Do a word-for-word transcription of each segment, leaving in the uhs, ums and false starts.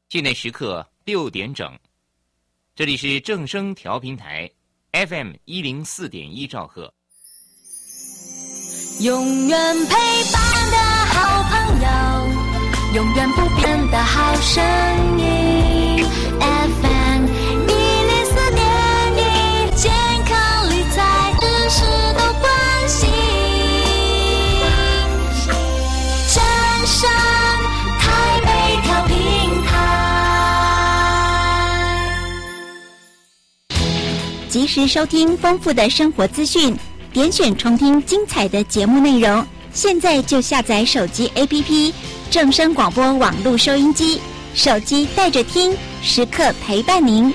现在时刻六点整，这里是正声调频台 F M 一零四点一兆赫。 永远陪伴的好朋友，永远不变的好声音 F M 一零四点一，健康理财知识都关心，正声台北调频台， 及时收听丰富的生活资讯，点选重听精彩的节目内容，现在就下载手机 A P P 正声广播网络收音机，手机带着听，时刻陪伴您。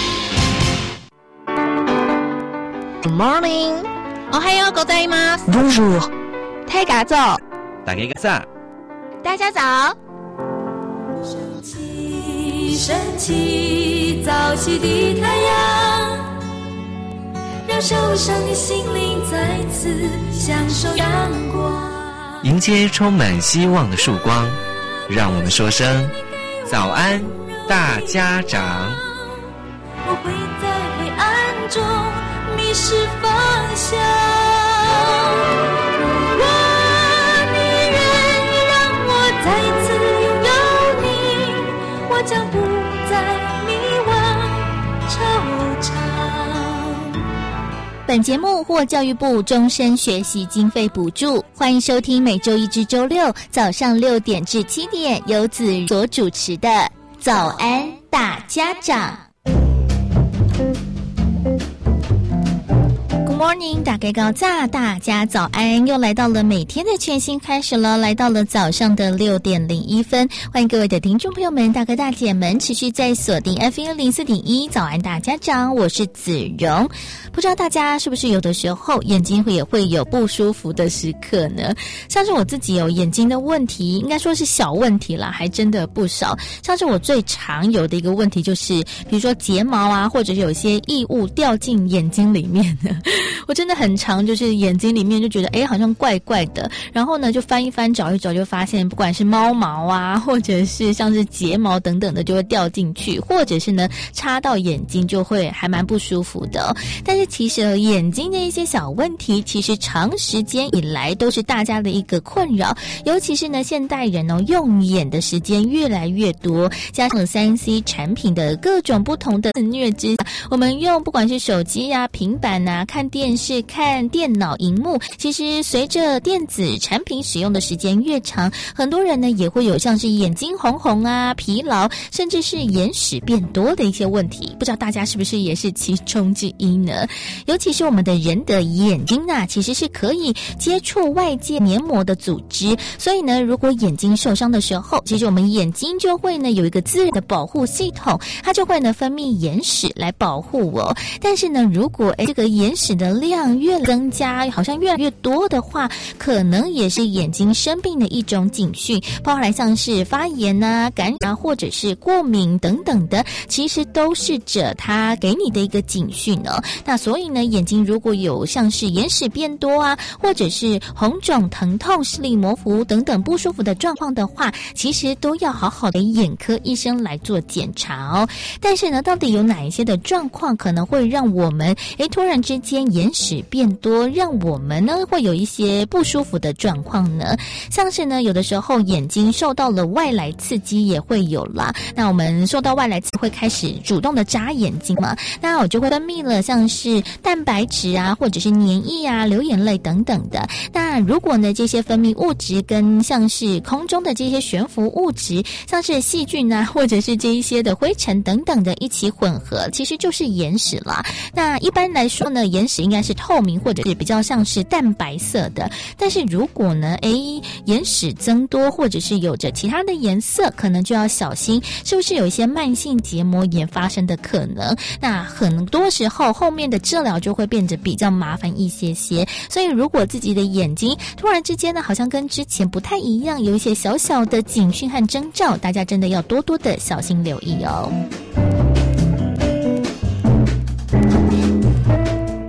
Good morning， おはようございます。 Bonjour， 大家早， 大家早， 大家早。 升起，升起，早起的太阳，让受伤的心灵再次享受阳光， 迎接充满希望的曙光。让我们说声早安，大家长。 不会在黑暗中迷失方向。如果你愿意让我再次拥有你，我将不再迷惘惆怅。 本节目获教育部终身学习经费补助，欢迎收听每周一至周六早上六点至七点由子所主持的早安大家长。Good morning， 大家高炸，大家早安！又来到了每天的全新开始了，来到了早上的六点零一分，欢迎各位的听众朋友们、大哥大姐们，持续在锁定 F M 零四点一早安大家长，我是子荣。不知道大家是不是有的时候眼睛会也会有不舒服的时刻呢？像是我自己有眼睛的问题，应该说是小问题啦，还真的不少。像是我最常有的一个问题就是，比如说睫毛啊，或者是有一些异物掉进眼睛里面的。我真的很常就是眼睛里面就觉得诶好像怪怪的，然后呢就翻一翻找一找，就发现不管是猫毛啊，或者是像是睫毛等等的就会掉进去，或者是呢插到眼睛就会还蛮不舒服的、哦、但是其实眼睛的一些小问题其实长时间以来都是大家的一个困扰，尤其是呢现代人哦用眼的时间越来越多，加上了 三 C 产品的各种不同的肆虐之下，我们用不管是手机啊、平板啊、看电视、看电脑荧幕，其实随着电子产品使用的时间越长，很多人呢也会有像是眼睛红红啊、疲劳，甚至是眼屎变多的一些问题，不知道大家是不是也是其中之一呢？尤其是我们的人的眼睛啊，其实是可以接触外界黏膜的组织，所以呢如果眼睛受伤的时候，其实我们眼睛就会呢有一个自然的保护系统，它就会呢分泌眼屎来保护我。但是呢如果诶这个眼屎的量越增加，好像越来越多的话，可能也是眼睛生病的一种警讯，包含像是发炎啊、感染啊，或者是过敏等等的，其实都是着它给你的一个警讯哦。那所以呢，眼睛如果有像是眼屎变多啊，或者是红肿、疼痛、视力模糊等等不舒服的状况的话，其实都要好好的眼科医生来做检查哦。但是呢，到底有哪一些的状况可能会让我们诶突然之间眼屎变多，让我们呢会有一些不舒服的状况呢？像是呢有的时候眼睛受到了外来刺激也会有啦，那我们受到外来刺激会开始主动的眨眼睛嘛，那我就会分泌了像是蛋白质啊，或者是黏液啊、流眼泪等等的。那如果呢这些分泌物质跟像是空中的这些悬浮物质，像是细菌啊，或者是这一些的灰尘等等的一起混合，其实就是眼屎啦。那一般来说呢，眼屎应该是透明或者是比较像是淡白色的，但是如果呢诶眼屎增多或者是有着其他的颜色，可能就要小心是不是有一些慢性结膜炎发生的可能。那很多时候后面的治疗就会变得比较麻烦一些些，所以如果自己的眼睛突然之间呢好像跟之前不太一样，有一些小小的警讯和征兆，大家真的要多多的小心留意哦。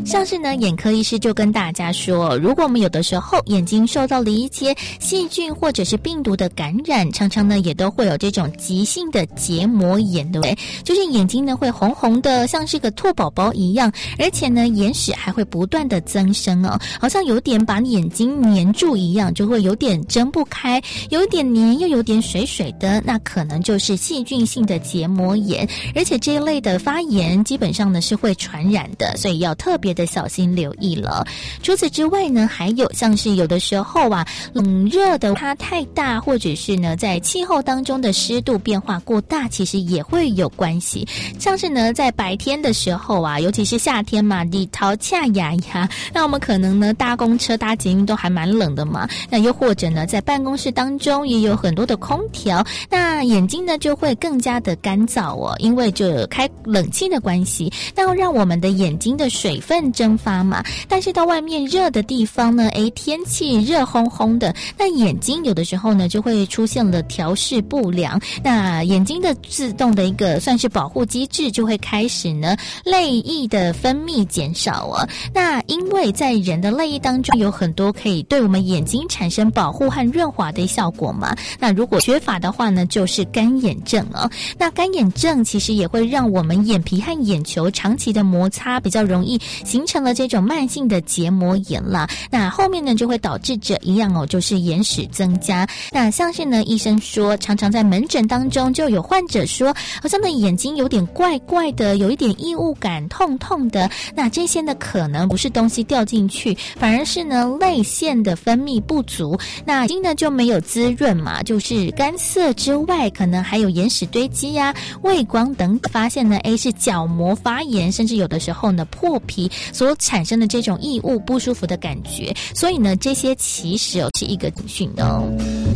像是呢，眼科医师就跟大家说，如果我们有的时候眼睛受到了一些细菌或者是病毒的感染，常常呢也都会有这种急性的结膜炎，对不对？就是眼睛呢会红红的，像是个兔宝宝一样，而且呢眼屎还会不断的增生哦，好像有点把眼睛黏住一样，就会有点睁不开，有点黏又有点水水的，那可能就是细菌性的结膜炎，而且这一类的发炎基本上呢是会传染的，所以要特别的小心留意了。除此之外呢，还有像是有的时候啊，冷热的它太大，或者是呢在气候当中的湿度变化过大，其实也会有关系。像是呢在白天的时候啊，尤其是夏天嘛，里头恰呀呀，那我们可能呢搭公车搭捷运都还蛮冷的嘛，那又或者呢在办公室当中也有很多的空调，那眼睛呢就会更加的干燥哦，因为就开冷气的关系，那要让我们的眼睛的水分蒸发嘛，但是到外面热的地方呢，诶，天气热烘烘的，那眼睛有的时候呢就会出现了调试不良，那眼睛的自动的一个算是保护机制就会开始呢泪液的分泌减少哦。那因为在人的泪液当中有很多可以对我们眼睛产生保护和润滑的效果嘛，那如果缺乏的话呢，就是干眼症哦。那干眼症其实也会让我们眼皮和眼球长期的摩擦比较容易形成了这种慢性的结膜炎啦，那后面呢就会导致这一样哦，就是眼屎增加。那像是呢医生说，常常在门诊当中就有患者说，好像呢眼睛有点怪怪的，有一点异物感，痛痛的，那这些呢可能不是东西掉进去，反而是呢泪腺的分泌不足，那眼睛呢就没有滋润嘛，就是干涩之外，可能还有眼屎堆积呀、畏光等，发现呢 A 是角膜发炎，甚至有的时候呢破皮所产生的这种异物不舒服的感觉，所以呢这些其实哦是一个警讯的哦。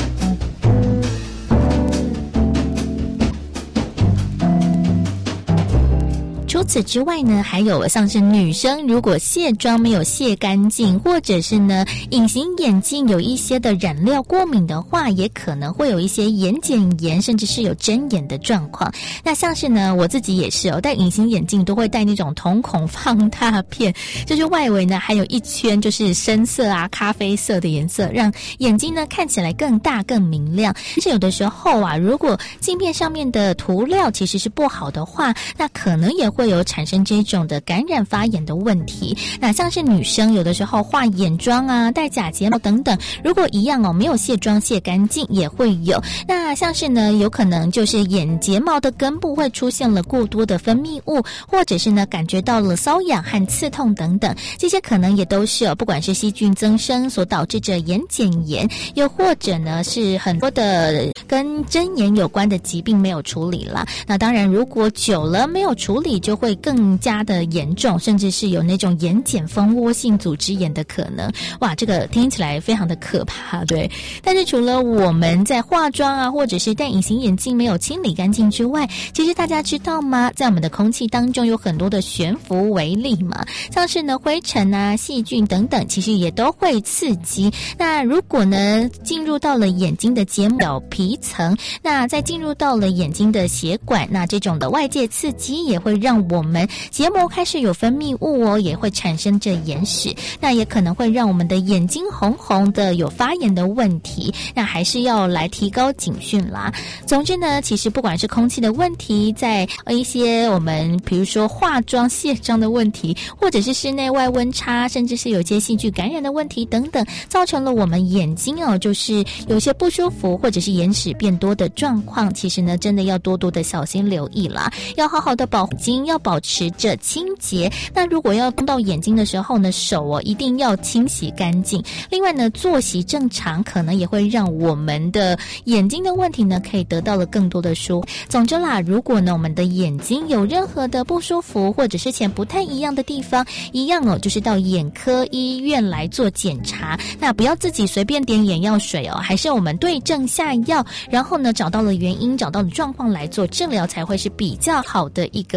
除此之外呢，还有像是女生如果卸妆没有卸干净，或者是呢隐形眼镜有一些的染料过敏的话，也可能会有一些眼睑炎，甚至是有针眼的状况。那像是呢我自己也是哦，戴隐形眼镜都会戴那种瞳孔放大片，就是外围呢还有一圈就是深色啊咖啡色的颜色，让眼睛呢看起来更大更明亮。但是有的时候啊，如果镜片上面的涂料其实是不好的话，那可能也会有产生这种的感染发炎的问题。那像是女生有的时候画眼妆啊、戴假睫毛等等，如果一样哦没有卸妆卸干净也会有。那像是呢有可能就是眼睫毛的根部会出现了过多的分泌物，或者是呢感觉到了瘙痒和刺痛等等，这些可能也都是哦不管是细菌增生所导致着眼睑炎，又或者呢是很多的跟针眼有关的疾病没有处理了。那当然如果久了没有处理，就会更加的严重，甚至是有那种眼睑蜂窝性组织炎的可能。哇，这个听起来非常的可怕，对。但是除了我们在化妆啊，或者是戴隐形眼镜没有清理干净之外，其实大家知道吗？在我们的空气当中有很多的悬浮微粒嘛，像是呢灰尘啊、细菌等等，其实也都会刺激。那如果呢进入到了眼睛的结膜皮层，那再进入到了眼睛的血管，那这种的外界刺激也会让我们结膜开始有分泌物哦，也会产生这眼屎，那也可能会让我们的眼睛红红的，有发炎的问题，那还是要来提高警讯啦。总之呢，其实不管是空气的问题，在一些我们比如说化妆卸妆的问题，或者是室内外温差，甚至是有些细菌感染的问题等等，造成了我们眼睛哦就是有些不舒服或者是眼屎变多的状况，其实呢真的要多多的小心留意啦，要好好的保护眼睛，要保持着清洁。那如果要碰到眼睛的时候呢，手哦一定要清洗干净。另外呢，作息正常可能也会让我们的眼睛的问题呢可以得到了更多的舒。总之啦，如果呢我们的眼睛有任何的不舒服或者是前不太一样的地方，一样哦就是到眼科医院来做检查，那不要自己随便点眼药水哦，还是我们对症下药，然后呢找到了原因，找到了状况来做治疗，才会是比较好的一个方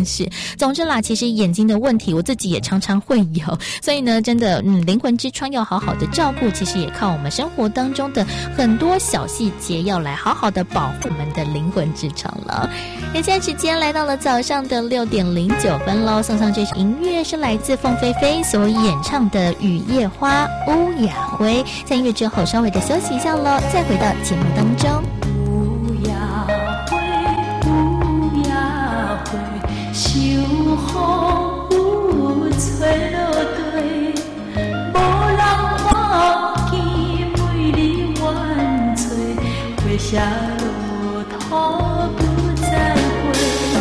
是。总之啦，其实眼睛的问题我自己也常常会有，所以呢，真的，嗯，灵魂之窗要好好的照顾，其实也靠我们生活当中的很多小细节，要来好好的保护我们的灵魂之窗了。那现在时间来到了早上的六点零九分喽，送上这首音乐是来自凤飞飞所演唱的《雨夜花》乌雅辉。在音乐之后稍微的休息一下喽，再回到节目当中。 乌雅辉，乌雅辉，秋风有吹落地，无人看见美丽万岁，花谢落土不再回，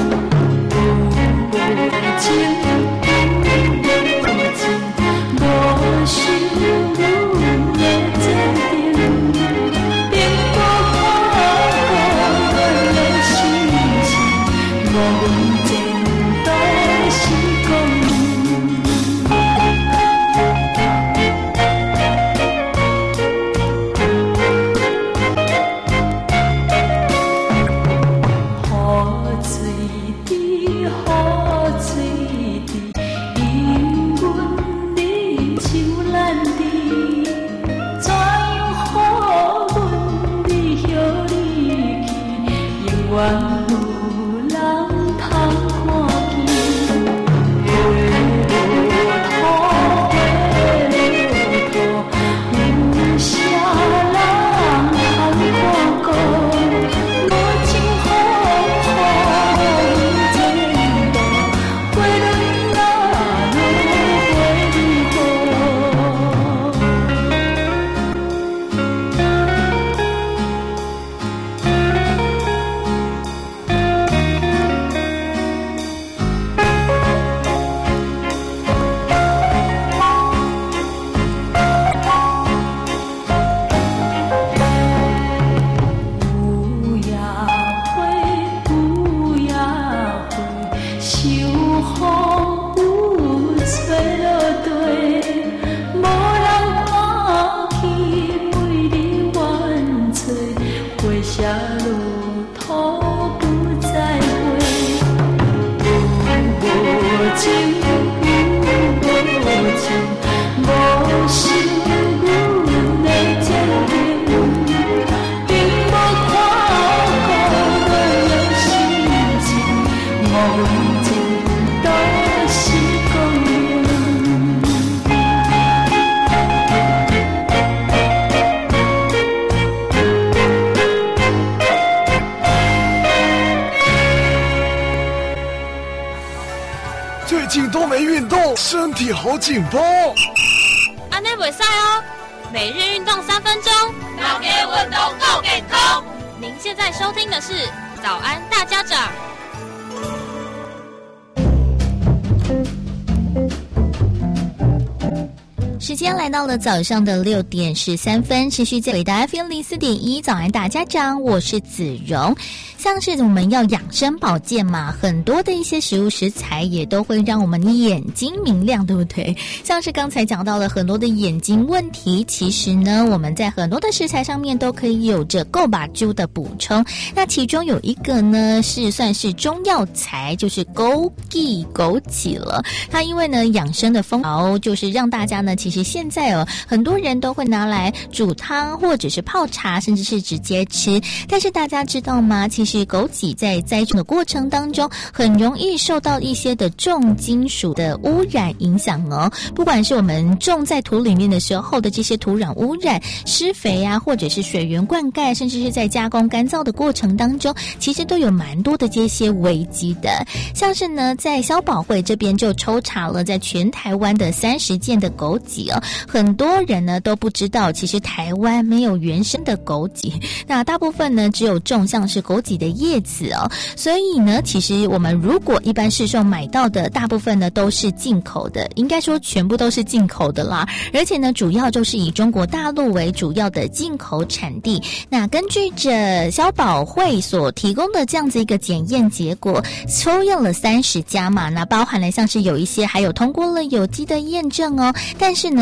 无情无情无想有的坚定，并无看过阮的心情，无阮前途是光明。 身体好紧绷， 安内袂使哦。每日运动三分钟，大家运动够健康。您现在收听的是早安大家长。 时间来到了早上的六点十三分，持续在回答 F M 零四点一早安大家长，我是子荣。像是我们要养生保健嘛，很多的一些食物食材也都会让我们眼睛明亮，对不对？像是刚才讲到了很多的眼睛问题，其实呢我们在很多的食材上面都可以有着够把揪的补充。那其中有一个呢是算是中药材，就是枸杞枸杞了。它因为呢养生的风潮，就是让大家呢其实现在哦很多人都会拿来煮汤或者是泡茶，甚至是直接吃。但是大家知道吗？其实枸杞在栽种的过程当中，很容易受到一些的重金属的污染影响哦。不管是我们种在土里面的时候的这些土壤污染、施肥啊，或者是水源灌溉，甚至是在加工干燥的过程当中，其实都有蛮多的这些危机的。像是呢，在消保会这边就抽查了在全台湾的三十件的枸杞哦，很多人呢都不知道，其实台湾没有原生的枸杞，那大部分呢只有种像是枸杞的叶子哦，所以呢，其实我们如果一般市售买到的大部分呢都是进口的，应该说全部都是进口的啦，而且呢，主要就是以中国大陆为主要的进口产地。那根据着消保会所提供的这样子一个检验结果，抽验了三十家嘛，那包含了像是有一些还有通过了有机的验证哦，但是呢，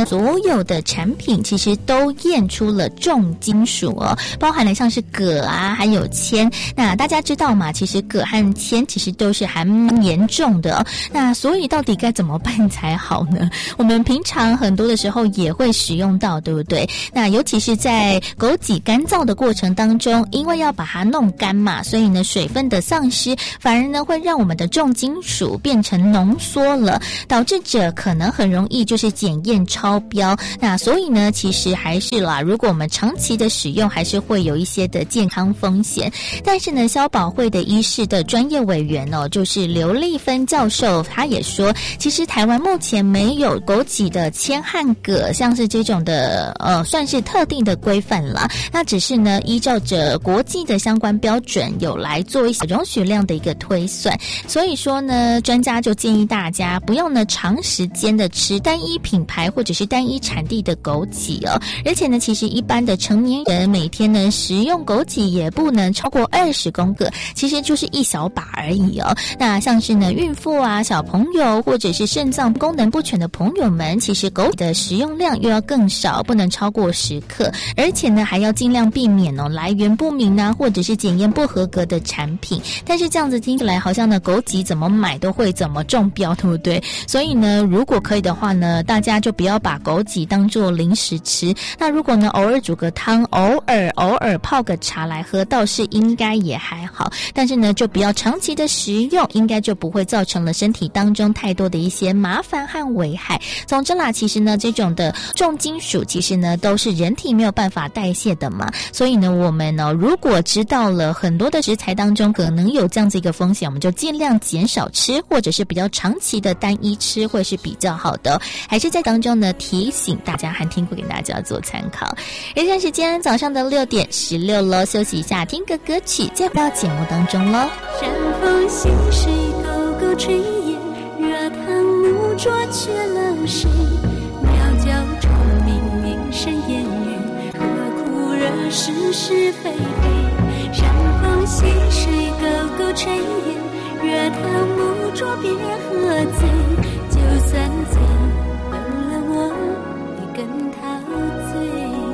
呢，所有的产品其实都验出了重金属哦，包含了像是铬啊，还有铅。那大家知道嘛，其实铬和铅其实都是还蛮严重的哦。那所以到底该怎么办才好呢？我们平常很多的时候也会使用到，对不对？那尤其是在枸杞干燥的过程当中，因为要把它弄干嘛，所以呢水分的丧失反而呢会让我们的重金属变成浓缩了，导致者可能很容易就是检验超标。那所以呢其实还是啦，如果我们长期的使用还是会有一些的健康风险。但是呢消保会的医事的专业委员哦，就是刘丽芬教授，他也说其实台湾目前没有枸杞的铅和铬像是这种的呃算是特定的规范啦，那只是呢依照着国际的相关标准有来做一些容许量的一个推算。所以说呢专家就建议大家不要呢长时间的吃单一品牌或者是单一产地的枸杞哦，而且呢其实一般的成年人每天呢食用枸杞也不能超过二十公克，其实就是一小把而已哦。那像是呢孕妇啊、小朋友或者是肾脏功能不全的朋友们，其实枸杞的食用量又要更少，不能超过十克，而且呢还要尽量避免哦来源不明啊或者是检验不合格的产品。但是这样子听起来好像呢枸杞怎么买都会怎么中标，对不对？所以呢如果可以的话呢，大家就不要把枸杞当作零食吃。那如果呢偶尔煮个汤，偶尔偶尔泡个茶来喝，倒是应该也还好，但是呢就不要长期的食用，应该就不会造成了身体当中太多的一些麻烦和危害。总之啦，其实呢这种的重金属其实呢都是人体没有办法代谢的嘛，所以呢我们呢如果知道了很多的食材当中可能有这样子一个风险，我们就尽量减少吃，或者是比较长期的单一吃会是比较好的。还是在当中呢提醒大家和听过给大家做参考。而现在时间早上的六点十六了，休息一下听个歌曲再回到节目当中咯。 山风细水沟沟炊烟，热汤木桌却了谁？苗脚虫鸣鸣声烟雨，何苦惹是是非非？山风细水沟沟炊烟，热汤木桌别喝醉，就算醉有了我也更陶醉。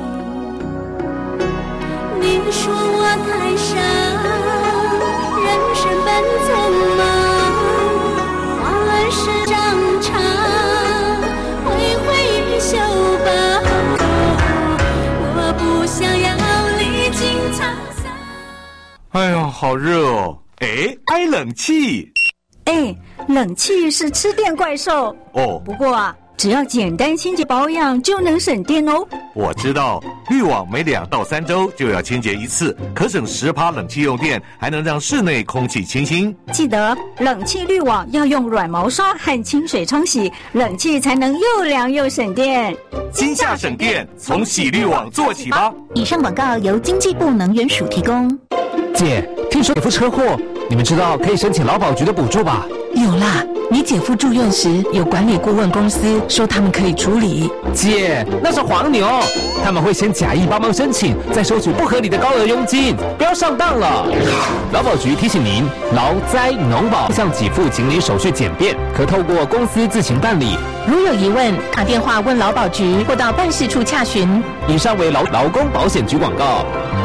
你说我太傻，人生本匆忙，花儿是长长，挥挥衣袖吧，我不想要历经沧桑。 哎呦，好热哦！哎，开冷气。 哎，冷气是吃电怪兽哦。 不过啊，只要简单清洁保养就能省电哦。 我知道，滤网每两到三周就要清洁一次，可省十趴冷气用电，还能让室内空气清新。 记得冷气滤网要用软毛刷和清水冲洗，冷气才能又凉又省电。 今夏省电，从洗滤网做起吧。 以上广告由经济部能源署提供。 姐，听说姐夫车祸，你们知道可以申请劳保局的补助吧？ 有啦，你姐夫住院时有管理顾问公司说他们可以处理。 姐，那是黄牛，他们会先假意帮忙申请，再收取不合理的高额佣金，不要上当了。劳保局提醒您，劳灾农保向给付请领手续简便，可透过公司自行办理。 如有疑问，打电话问劳保局或到办事处洽询。 以上为劳劳工保险局广告。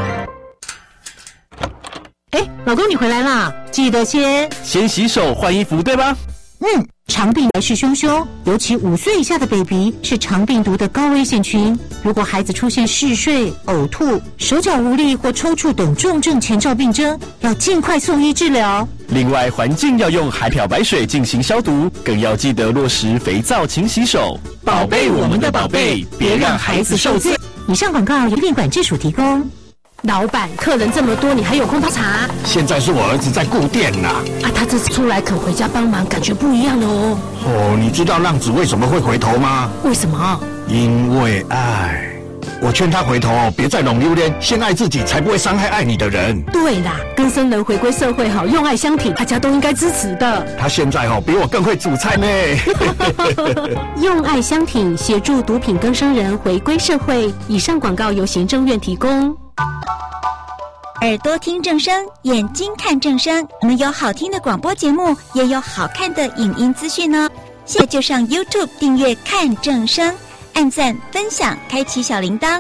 哎，老公你回来啦，记得先先洗手换衣服，对吧？ 嗯，肠病来势汹汹，尤其五岁以下的 baby 是肠病毒的高危险群。如果孩子出现嗜睡、呕吐、手脚无力或抽搐等重症前兆病征，要尽快送医治疗。 另外，环境要用海漂白水进行消毒，更要记得落实肥皂勤洗手， 宝贝我们的宝贝，别让孩子受罪。以上广告由电管制署提供。老板，客人这么多，你还有空泡茶？ 现在是我儿子在顾店呐。 啊，他这次出来肯回家帮忙，感觉不一样了哦。 哦，你知道浪子为什么会回头吗？ 为什么？ 因为爱。我劝他回头哦，别再弄榴莲，先爱自己，才不会伤害爱你的人。 对啦，更生人回归社会好，用爱相挺，大家都应该支持的。 他现在哦，比我更会煮菜呢。 用爱相挺，协助毒品更生人回归社会。以上广告由行政院提供。 耳朵听正声，眼睛看正声。我们有好听的广播节目，也有好看的影音资讯呢。现在就上 YouTube 订阅看正声按赞、分享，开启小铃铛。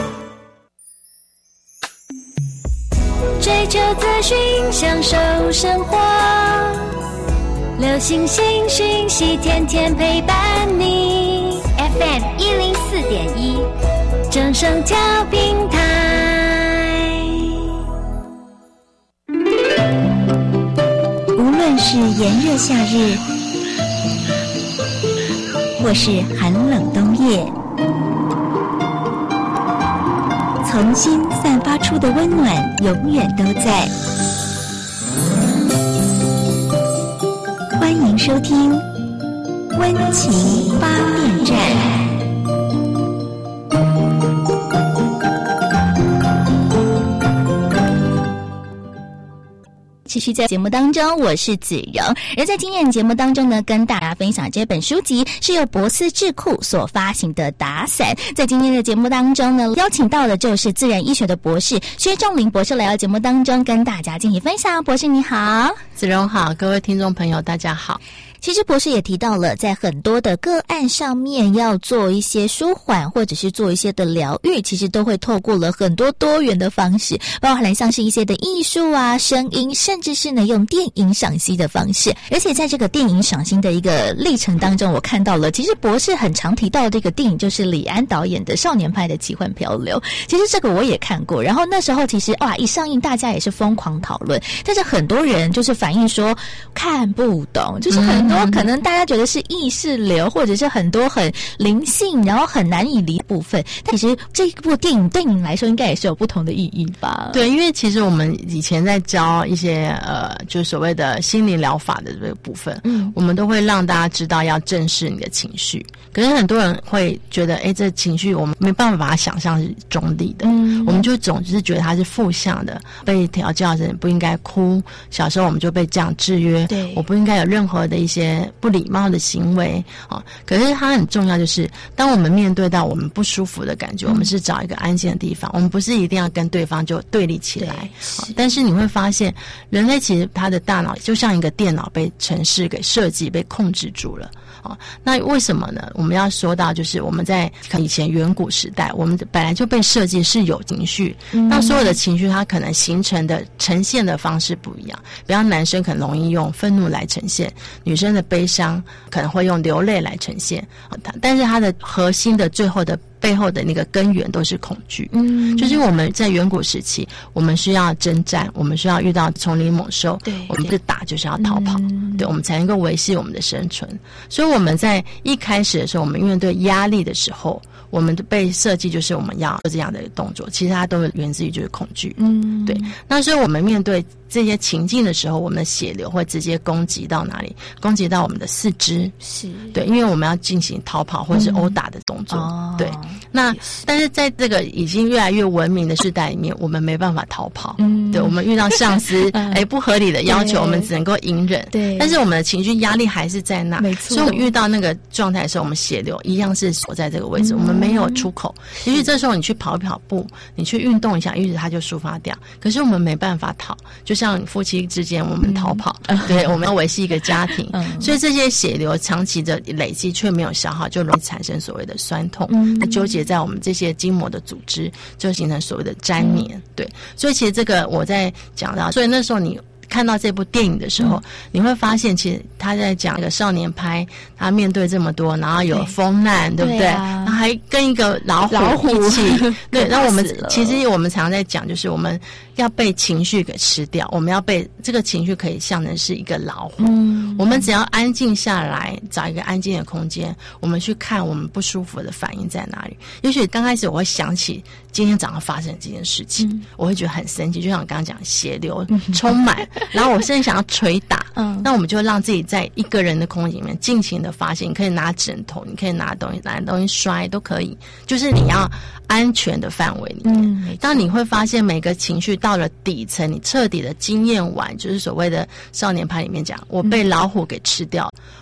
追求资讯，享受生活，流星星讯息，天天陪伴你。F M 一零四点一，正声调频台。 无论是炎热夏日，或是寒冷冬夜，从心散发出的温暖永远都在。欢迎收听温情发电站。 继续在节目当中，我是子荣。而在今天的节目当中呢，跟大家分享这本书籍是由博思智库所发行的打伞。在今天的节目当中呢，邀请到的就是自然医学的博士薛仲林博士来到节目当中跟大家进行分享。博士你好。 子荣好，各位听众朋友大家好。 其实博士也提到了，在很多的个案上面要做一些舒缓或者是做一些的疗愈，其实都会透过了很多多元的方式，包含像是一些的艺术啊、声音，甚至是呢用电影赏析的方式。而且在这个电影赏析的一个历程当中，我看到了其实博士很常提到的这个电影就是李安导演的少年派的奇幻漂流。其实这个我也看过，然后那时候其实哇一上映大家也是疯狂讨论，但是很多人就是反映说看不懂，就是很多可能大家觉得是意识流，或者是很多很灵性然后很难以理的部分，但其实这部电影对你来说应该也是有不同的意义吧？ 对，因为其实我们以前在教一些呃，就是所谓的心理疗法的这个部分，嗯，我们都会让大家知道要正视你的情绪。可是很多人会觉得，哎，这情绪我们没办法把它想象是中立的，嗯，我们就总是觉得它是负向的，被调教的人不应该哭，小时候我们就被这样制约，对，我不应该有任何的一些不礼貌的行为啊。可是它很重要，就是当我们面对到我们不舒服的感觉，嗯，我们是找一个安静的地方，我们不是一定要跟对方就对立起来。但是你会发现，人类其实他的大脑就像一个电脑被程式给设计、被控制住了。哦，那为什么呢？我们要说到，就是我们在以前远古时代，我们本来就被设计是有情绪，嗯，那所有的情绪它可能形成的呈现的方式不一样。比方男生可能容易用愤怒来呈现，女生的悲伤可能会用流泪来呈现，但是它的核心的最后的背后的那个根源都是恐惧。嗯，就是我们在远古时期，我们需要征战，我们需要遇到丛林猛兽，对，我们不是打就是要逃跑，嗯，对，我们才能够维系我们的生存。所以我们在一开始的时候，我们面对压力的时候，我们被设计就是我们要做这样的动作，其实它都源自于就是恐惧。嗯，对。那所以我们面对这些情境的时候，我们的血流会直接攻击到哪里？攻击到我们的四肢。是，对，因为我们要进行逃跑或者是殴打的动作。嗯，对。那但是在这个已经越来越文明的时代里面，我们没办法逃跑。嗯，对，我们遇到上司哎不合理的要求，我们只能够隐忍。对，但是我们的情绪压力还是在那。没错。所以我们遇到那个状态的时候，我们血流一样是锁在这个位置，嗯，我们没有出口。也许这时候你去跑一跑步，你去运动一下，也许它就抒发掉。可是我们没办法逃，就像夫妻之间我们逃跑，嗯，对，我们要维系一个家庭，嗯，所以这些血流长期的累积却没有消耗，就容易产生所谓的酸痛，嗯，那纠结在我们这些筋膜的组织，就形成所谓的粘连，嗯，对，所以其实这个我在讲到，所以那时候你看到这部电影的时候，嗯，你会发现其实他在讲一个少年派，他面对这么多，然后有风难， 对, 对不对？然后还跟一个老虎老虎一起，对，那我们其实我们常常在讲，就是我们要被情绪给吃掉，我们要被这个情绪可以像成是一个老虎，嗯，我们只要安静下来，找一个安静的空间，我们去看我们不舒服的反应在哪里。也许刚开始我会想起今天早上发生这件事情，嗯，我会觉得很生气，就像我刚刚讲，血流充满。然后我甚至想要捶打，嗯，那我们就让自己在一个人的空间里面尽情的发泄。你可以拿枕头，你可以拿东西，拿东西摔都可以，就是你要安全的范围里面。嗯，当你会发现每个情绪到了底层，你彻底的经验完，就是所谓的少年派里面讲，我被老虎给吃掉，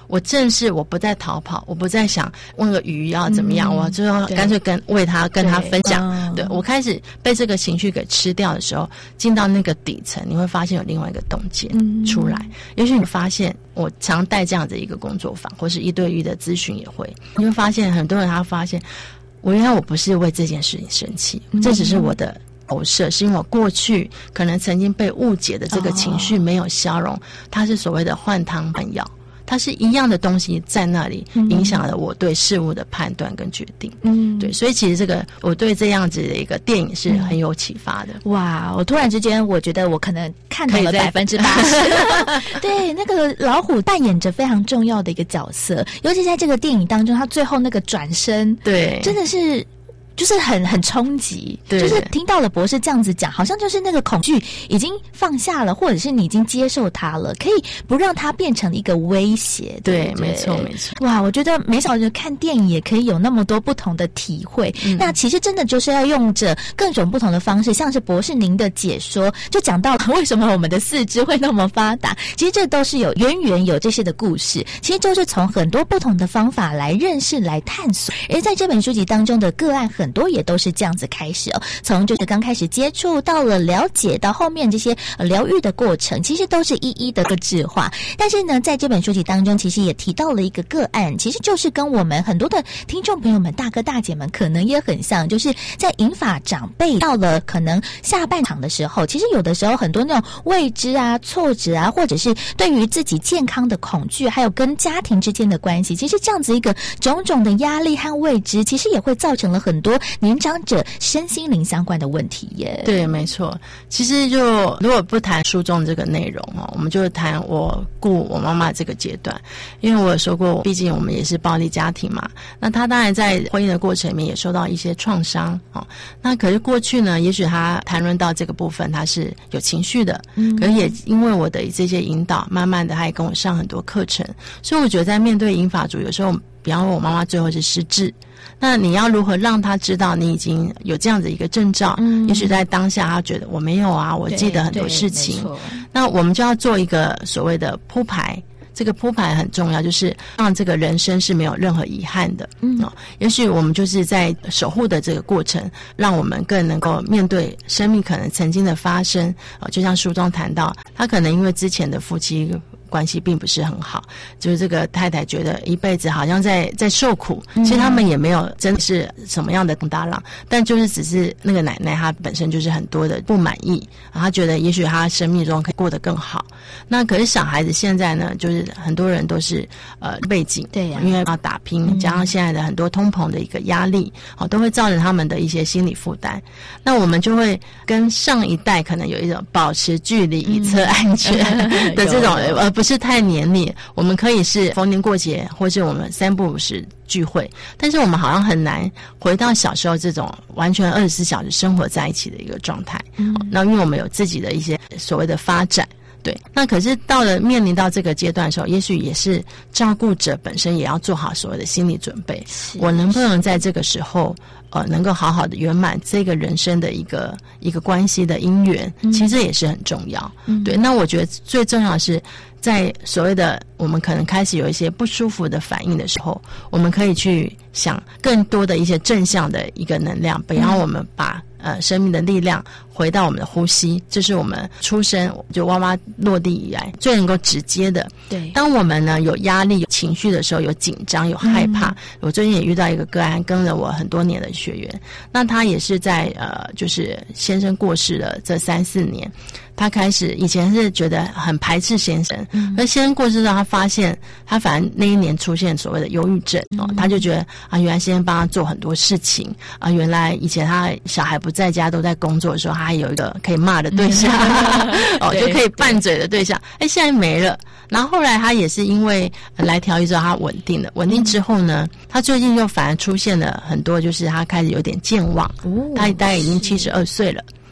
我正是我不再逃跑，我不再想问个鱼要怎么样，嗯、我就干脆跟为他跟他分享。对, 对我开始被这个情绪给吃掉的时候，进到那个底层，你会发现有另外一个洞见出来。嗯、也许你发现，我常带这样的一个工作坊，或是一对一的咨询也会，你会发现很多人他发现，我原来我不是为这件事情生气，嗯、这只是我的投射，是因为我过去可能曾经被误解的这个情绪没有消融，哦、它是所谓的换汤换药。它是一样的东西在那里影响了我对事物的判断跟决定。嗯，对，所以其实这个我对这样子的一个电影是很有启发的。 嗯、哇，我突然之间我觉得我可能看到了百分之八十。对，那个老虎扮演着非常重要的一个角色，尤其在这个电影当中，他最后那个转身， 对， 真的是。就是很很冲击，就是听到了博士这样子讲，好像就是那个恐惧已经放下了，或者是你已经接受它了，可以不让它变成一个威胁。 对，对没错没错。 哇，我觉得没想到看电影也可以有那么多不同的体会。嗯、那其实真的就是要用着各种不同的方式，像是博士您的解说，就讲到了为什么我们的四肢会那么发达，其实这都是有渊源，有这些的故事，其实就是从很多不同的方法来认识、来探索。而在这本书籍当中的个案很。很多也都是这样子开始哦，从就是刚开始接触到了了解，到后面这些疗愈的过程，其实都是一一的个质化。但是呢，在这本书籍当中，其实也提到了一个个案，其实就是跟我们很多的听众朋友们、大哥大姐们可能也很像，就是在银发长辈到了可能下半场的时候，其实有的时候很多那种未知啊、挫折啊，或者是对于自己健康的恐惧，还有跟家庭之间的关系，其实这样子一个种种的压力和未知，其实也会造成了很多年长者身心灵相关的问题耶。 对，没错。其实就如果不谈书中这个内容哦，我们就谈我顾我妈妈这个阶段。因为我有说过，毕竟我们也是暴力家庭嘛，那她当然在婚姻的过程里面也受到一些创伤哦。那可是过去呢，也许她谈论到这个部分，她是有情绪的，嗯，可是也因为我的这些引导，慢慢的她也跟我上很多课程，所以我觉得在面对银发族，有时候比方说我妈妈最后是失智。那你要如何让他知道你已经有这样的一个征兆？嗯，也许在当下他觉得我没有啊，我记得很多事情。那我们就要做一个所谓的铺排，这个铺排很重要，就是让这个人生是没有任何遗憾的。嗯，哦，也许我们就是在守护的这个过程，让我们更能够面对生命可能曾经的发生。哦，就像书中谈到，他可能因为之前的夫妻关系并不是很好，就是这个太太觉得一辈子好像在在受苦，其实他们也没有真的是什么样的大浪，但就是只是那个奶奶她本身就是很多的不满意，她觉得也许她生命中可以过得更好。那可是小孩子现在呢，就是很多人都是呃背景，对呀，因为要打拼，加上现在的很多通膨的一个压力，哦，都会造成他们的一些心理负担。那我们就会跟上一代可能有一种保持距离以测安全的这种呃。不是太黏腻，我们可以是逢年过节，或是我们三不五时聚会，但是我们好像很难回到小时候这种完全二十四小时生活在一起的一个状态。嗯，那因为我们有自己的一些所谓的发展，对，那可是到了面临到这个阶段的时候，也许也是照顾者本身也要做好所谓的心理准备，我能不能在这个时候呃，能够好好的圆满这个人生的一个一个关系的因缘，嗯，其实这也是很重要。嗯，对，那我觉得最重要的是，在所谓的我们可能开始有一些不舒服的反应的时候，我们可以去想更多的一些正向的一个能量，比方我们把呃生命的力量回到我们的呼吸，这是我们出生就娃娃落地以来最能够直接的。对，当我们呢有压力、有情绪的时候，有紧张、有害怕，嗯，我最近也遇到一个个案，跟了我很多年的学员，那他也是在呃，就是先生过世了这三四年。他开始以前是觉得很排斥先生，嗯，而先生过世之后，他发现他反正那一年出现所谓的忧郁症，哦，他就觉得啊，原来先生帮他做很多事情啊，原来以前他小孩不在家都在工作的时候，他还有一个可以骂的对象，哦，就可以拌嘴的对象，哎，现在没了。然后后来他也是因为来调医之后，他稳定了，稳定之后呢，他最近又反而出现了很多，就是他开始有点健忘，哦，他大概已经七十二岁了。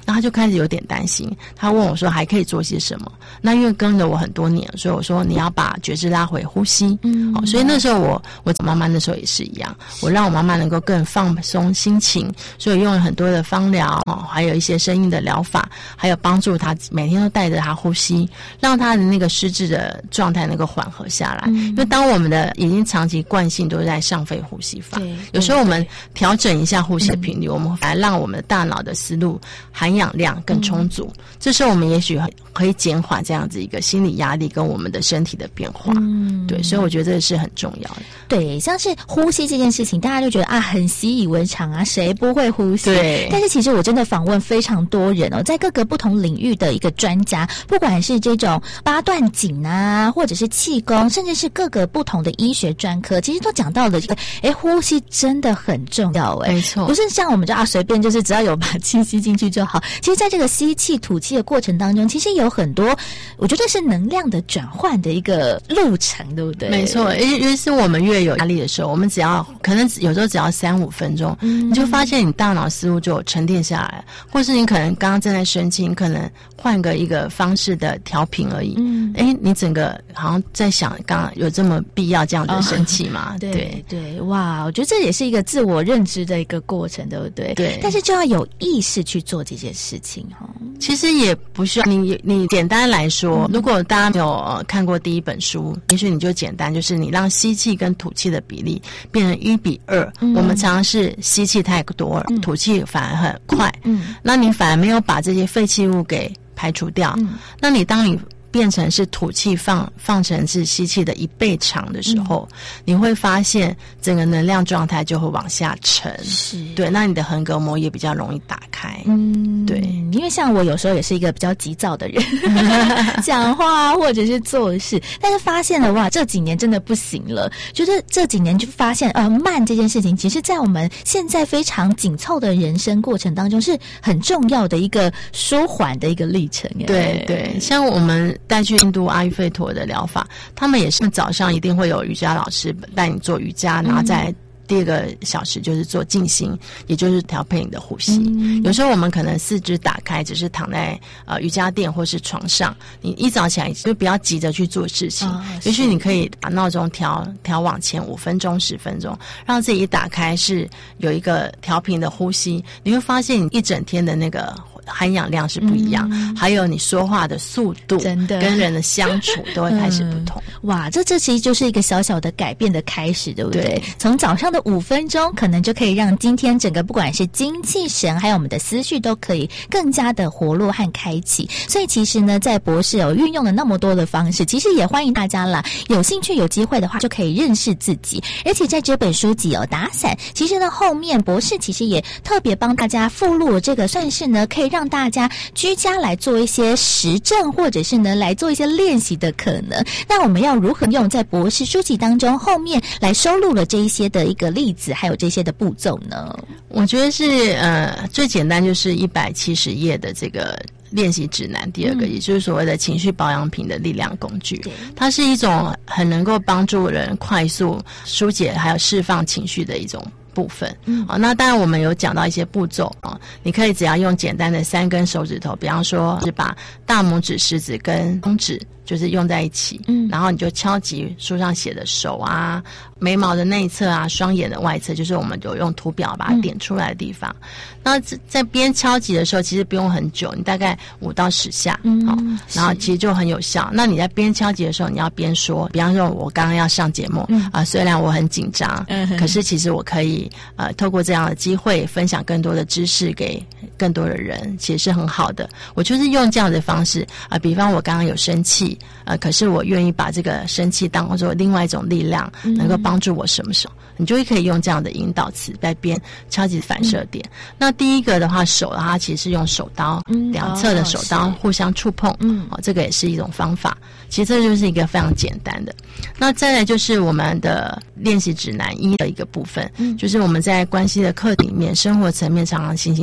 然后他就开始有点担心，他问我说还可以做些什么？那因为跟着我很多年，所以我说你要把觉知拉回呼吸。嗯，哦，所以那时候我我找妈妈那时候也是一样，我让我妈妈能够更放松心情，所以用了很多的芳疗，哦，还有一些声音的疗法，还有帮助她每天都带着她呼吸，让她的那个失智的状态能够缓和下来。嗯，因为当我们的已经长期惯性都是在上肺呼吸法，有时候我们调整一下呼吸的频率，嗯，我们反而让我们的大脑的思路含氧量更充足，嗯，这时候我们也许可以减缓这样子一个心理压力跟我们的身体的变化。嗯，对，所以我觉得这个是很重要的。 对，像是呼吸这件事情，大家就觉得啊很习以为常啊，谁不会呼吸？ 对。 但是其实我真的访问非常多人哦，在各个不同领域的一个专家，不管是这种八段锦啊，或者是气功，甚至是各个不同的医学专科，其实都讲到了这个，哎，呼吸真的很重要。哎， 没错， 不是像我们就啊随便就是只要有把气吸进去就好。其实在这个吸气吐气的过程当中，其实有很多我觉得是能量的转换的一个路程，对不对？ 没错，因为是我们越有压力的时候，我们只要可能有时候只要三五分钟，嗯，你就发现你大脑思路就有沉淀下来，或是你可能刚刚正在生气，你可能换个一个方式的调频而已。嗯，哎，你整个好像在想，刚刚有这么必要这样的生气吗？ 哦，对 对, 对，哇，我觉得这也是一个自我认知的一个过程，对不对？ 对， 但是就要有意识去做这件事情哈。 其实也不需要你，你简单来说，嗯，如果大家没有，呃、看过第一本书，也许你就简单，就是你让吸气跟吐气的比例变成一比二，嗯。我们常常是吸气太多了，嗯，吐气反而很快，嗯，那你反而没有把这些废弃物给排除掉，嗯，那你当你变成是吐气放放成是吸气的一倍长的时候，嗯，你会发现整个能量状态就会往下沉，是对，那你的横膈膜也比较容易打开。嗯，对， 因为像我有时候也是一个比较急躁的人，讲话或者是做事，但是发现了哇，这几年真的不行了，就是这几年就发现呃，慢这件事情，其实在我们现在非常紧凑的人生过程当中，是很重要的一个舒缓的一个历程。 对对，像我们带去印度阿育吠陀的疗法，他们也是早上一定会有瑜伽老师带你做瑜伽，然后在第二个小时就是做静心，也就是调配你的呼吸。嗯，有时候我们可能四肢打开，只是躺在呃瑜伽垫或是床上，你一早起来就不要急着去做事情，哦，也许你可以把闹钟调调往前五分钟、十分钟，让自己一打开是有一个调频的呼吸，你会发现你一整天的那个含氧量是不一样，嗯，还有你说话的速度，真的跟人的相处都会开始不同。 嗯，哇，这这其实就是一个小小的改变的开始，对不对？对，从早上的五分钟，可能就可以让今天整个不管是精气神，还有我们的思绪，都可以更加的活络和开启。所以其实呢，在博士有运用了那么多的方式，其实也欢迎大家啦，有兴趣有机会的话，就可以认识自己。而且在这本书籍哦，打伞，其实呢后面博士其实也特别帮大家附录这个，算是呢可以让大家居家来做一些实证，或者是呢来做一些练习的可能。那我们要如何用在博士书籍当中后面来收录了这一些的一个例子，还有这些的步骤呢？ 我觉得是呃最简单就是一百七十页的这个练习指南，第二个，嗯，也就是所谓的情绪保养品的力量工具，它是一种很能够帮助人快速疏解还有释放情绪的一种部分。嗯，哦，那当然我们有讲到一些步骤啊，你可以只要用简单的三根手指头，比方说是把大拇指、食指跟中指就是用在一起，嗯，然后你就敲击书上写的手啊、眉毛的内侧啊、双眼的外侧，就是我们有用图表把它点出来的地方。嗯，那在边敲击的时候，其实不用很久，你大概五到十下，嗯，好，然后其实就很有效。那你在边敲击的时候，你要边说，比方说我刚刚要上节目，嗯，啊，虽然我很紧张，嗯，可是其实我可以呃透过这样的机会分享更多的知识给更多的人，其实是很好的。我就是用这样的方式啊，呃，比方我刚刚有生气。呃，可是我愿意把这个生气当作另外一种力量，嗯，能够帮助我什么什么，你就会可以用这样的引导词在边敲击反射点。嗯，那第一个的话，手的话其实是用手刀，嗯，两侧的手刀互相触碰，嗯，哦，这个也是一种方法。其实这就是一个非常简单的。那再来就是我们的练习指南一的一个部分，嗯，就是我们在关系的课题里面，生活层面常常形形色色，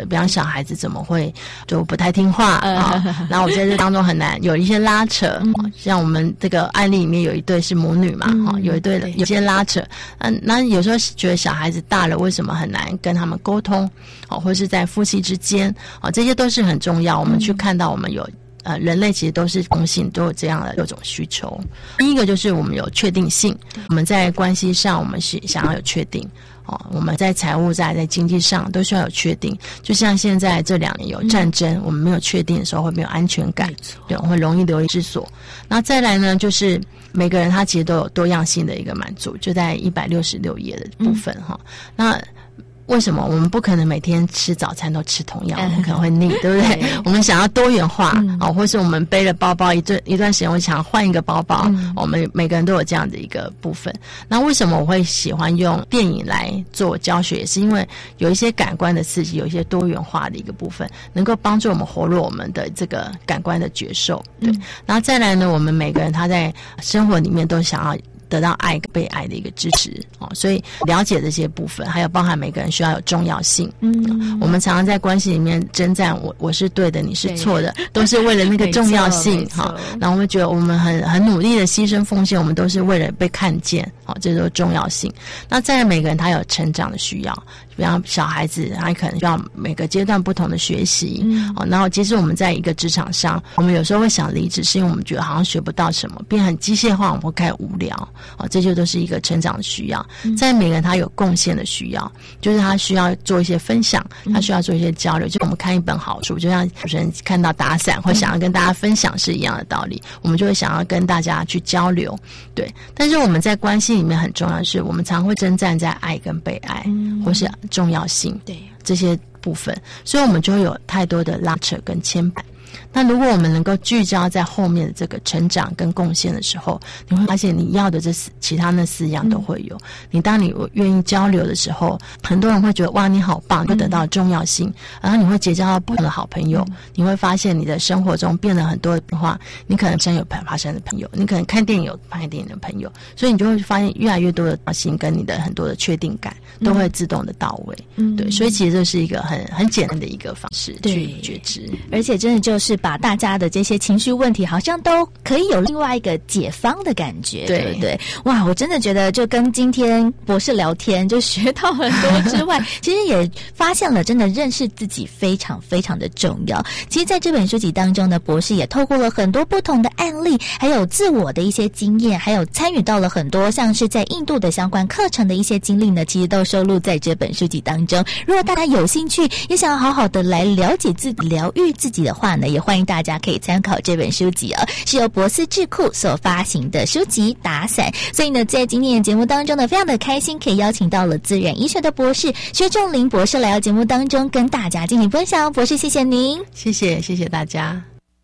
比方小孩子怎么会就不太听话啊、哦？然后我在这当中很难有一些拉扯，嗯、像我们这个案例里面有一对是母女嘛，哈、嗯，有一对有些拉扯，嗯，那有时候觉得小孩子大了，为什么很难跟他们沟通？哦，或是在夫妻之间，哦，这些都是很重要。我们去看到我们有。呃，人类其实都是共性，都有这样的各种需求。第一个就是我们有确定性，我们在关系上，我们是想要有确定哦。我们在财务在在经济上都需要有确定。就像现在这两年有战争，嗯、我们没有确定的时候会没有安全感，对，会容易流离失所。然后再来呢，就是每个人他其实都有多样性的一个满足，就在一百六十六页的部分哈、嗯。那为什么我们不可能每天吃早餐都吃同样？我们可能会腻，对不对？对，我们想要多元化、嗯、哦，或是我们背了包包一段一段时间，我想要换一个包包。嗯、我们每个人都有这样的一个部分。那为什么我会喜欢用电影来做教学？也是因为有一些感官的刺激，有一些多元化的一个部分，能够帮助我们活络我们的这个感官的觉受。对，嗯、然后再来呢，我们每个人他在生活里面都想要得到爱跟被爱的一个支持哦，所以了解这些部分，还有包含每个人需要有重要性。嗯，我们常常在关系里面征战，我我是对的，你是错的，都是为了那个重要性哈。然后我们觉得我们很很努力的牺牲奉献，我们都是为了被看见，哦，这就是重要性。那再来每个人他有成长的需要。比方小孩子，他可能需要每个阶段不同的学习，嗯，哦，然后其实我们在一个职场上，我们有时候会想离职，是因为我们觉得好像学不到什么，变很机械化，我们会开始无聊，哦，这就都是一个成长的需要。嗯、在每个人他有贡献的需要，就是他需要做一些分享，他需要做一些交流。就我们看一本好书，就像主持人看到打伞，会想要跟大家分享是一样的道理，我们就会想要跟大家去交流，对。但是我们在关系里面很重要的是，我们常会征战在爱跟被爱，嗯、或是重要性，对这些部分，所以我们就会有太多的拉扯跟牵绊。那如果我们能够聚焦在后面的这个成长跟贡献的时候，你会发现你要的这四其他那四样都会有。嗯、你当你愿意交流的时候，很多人会觉得哇你好棒，就得到重要性，嗯、然后你会结交到不同的好朋友，嗯、你会发现你的生活中变了很多的变化。你可能真有发生的朋友，你可能看电影有看电影的朋友，所以你就会发现越来越多的重要性跟你的很多的确定感都会自动的到位。嗯、对，所以其实这是一个很很简单的一个方式去觉知， 而且真的就是把大家的这些情绪问题好像都可以有另外一个解方的感觉，对, 对不对？哇，我真的觉得就跟今天博士聊天就学到很多之外其实也发现了真的认识自己非常非常的重要。其实在这本书籍当中呢，博士也透过了很多不同的案例，还有自我的一些经验，还有参与到了很多像是在印度的相关课程的一些经历呢，其实都收录在这本书籍当中。如果大家有兴趣也想要好好的来了解自己疗愈自己的话呢，也欢迎大家可以参考这本书籍哦，是由博思智库所发行的书籍打伞。所以呢，在今天的节目当中呢，非常的开心可以邀请到了自然医学的博士薛仲林博士来到节目当中跟大家进行分享。博士谢谢您。 谢谢谢谢大家。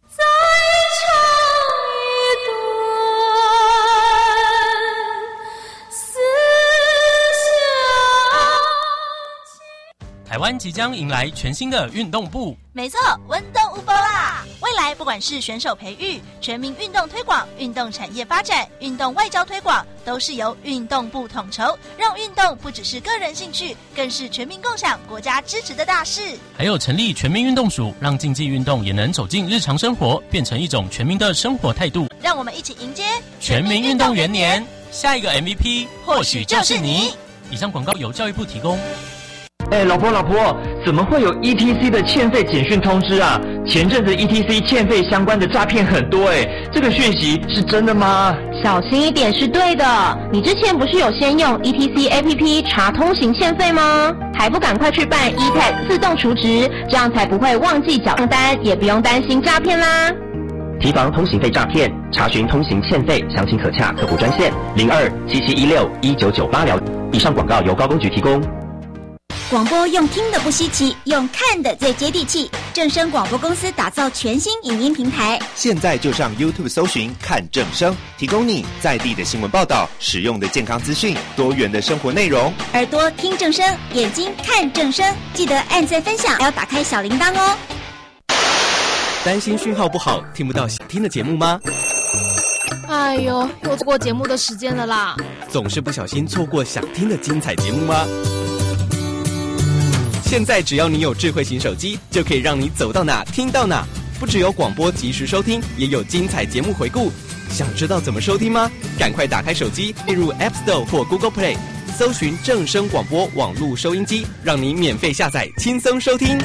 台湾即将迎来全新的运动部， 没错，温动无波啦！未来不管是选手培育、全民运动推广、运动产业发展、运动外交推广，都是由运动部统筹，让运动不只是个人兴趣，更是全民共享、国家支持的大事。 还有成立全民运动署，让竞技运动也能走进日常生活，变成一种全民的生活态度。 让我们一起迎接全民运动元年，下一个 M V P 或许就是你。以上广告由教育部提供。 哎，老婆老婆，怎么会有 E T C 的欠费简讯通知啊？前阵子 E T C 欠费相关的诈骗很多哎，这个讯息是真的吗？ 小心一点是对的。你之前不是有先用 E T C A P P 查通行欠费吗？还不赶快去办 E T A G 自动储值，这样才不会忘记缴账单，也不用担心诈骗啦。 提防通行费诈骗，查询通行欠费，详情可洽客服专线零二七七一六一九九八了。以上广告由高工局提供。 广播用听的不稀奇，用看的最接地气。正声广播公司打造全新影音平台， 现在就上 YouTube 搜寻看正声，提供你在地的新闻报道、实用的健康资讯、多元的生活内容。 耳朵听正声，眼睛看正声，记得按赞分享，还要打开小铃铛哦。 担心讯号不好，听不到想听的节目吗？ 哎呦，又错过节目的时间了啦！ 总是不小心错过想听的精彩节目吗？ 现在只要你有智慧型手机，就可以让你走到哪听到哪。不只有广播及时收听，也有精彩节目回顾。想知道怎么收听吗？赶快打开手机，进入 App Store 或 Google Play， 搜寻正声广播网络收音机，让你免费下载，轻松收听。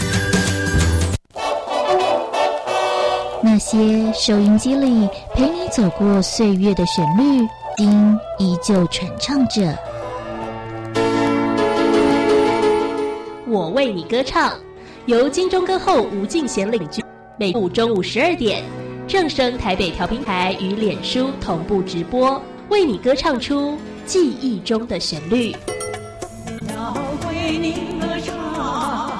那些收音机里陪你走过岁月的旋律，今依旧传唱着。 我为你歌唱，由金钟歌后吴敬贤领军，每午中午十二点，正声台北调频台与脸书同步直播，为你歌唱出记忆中的旋律。 要为你歌唱。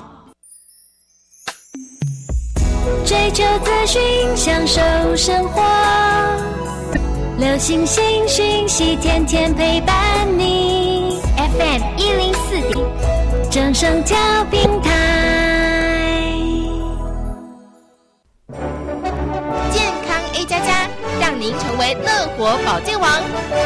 追求资讯，享受生活，流行新讯息，天天陪伴你。F M 一零四点，正声调频台。 健康 A 加加，让您成为乐活保健王。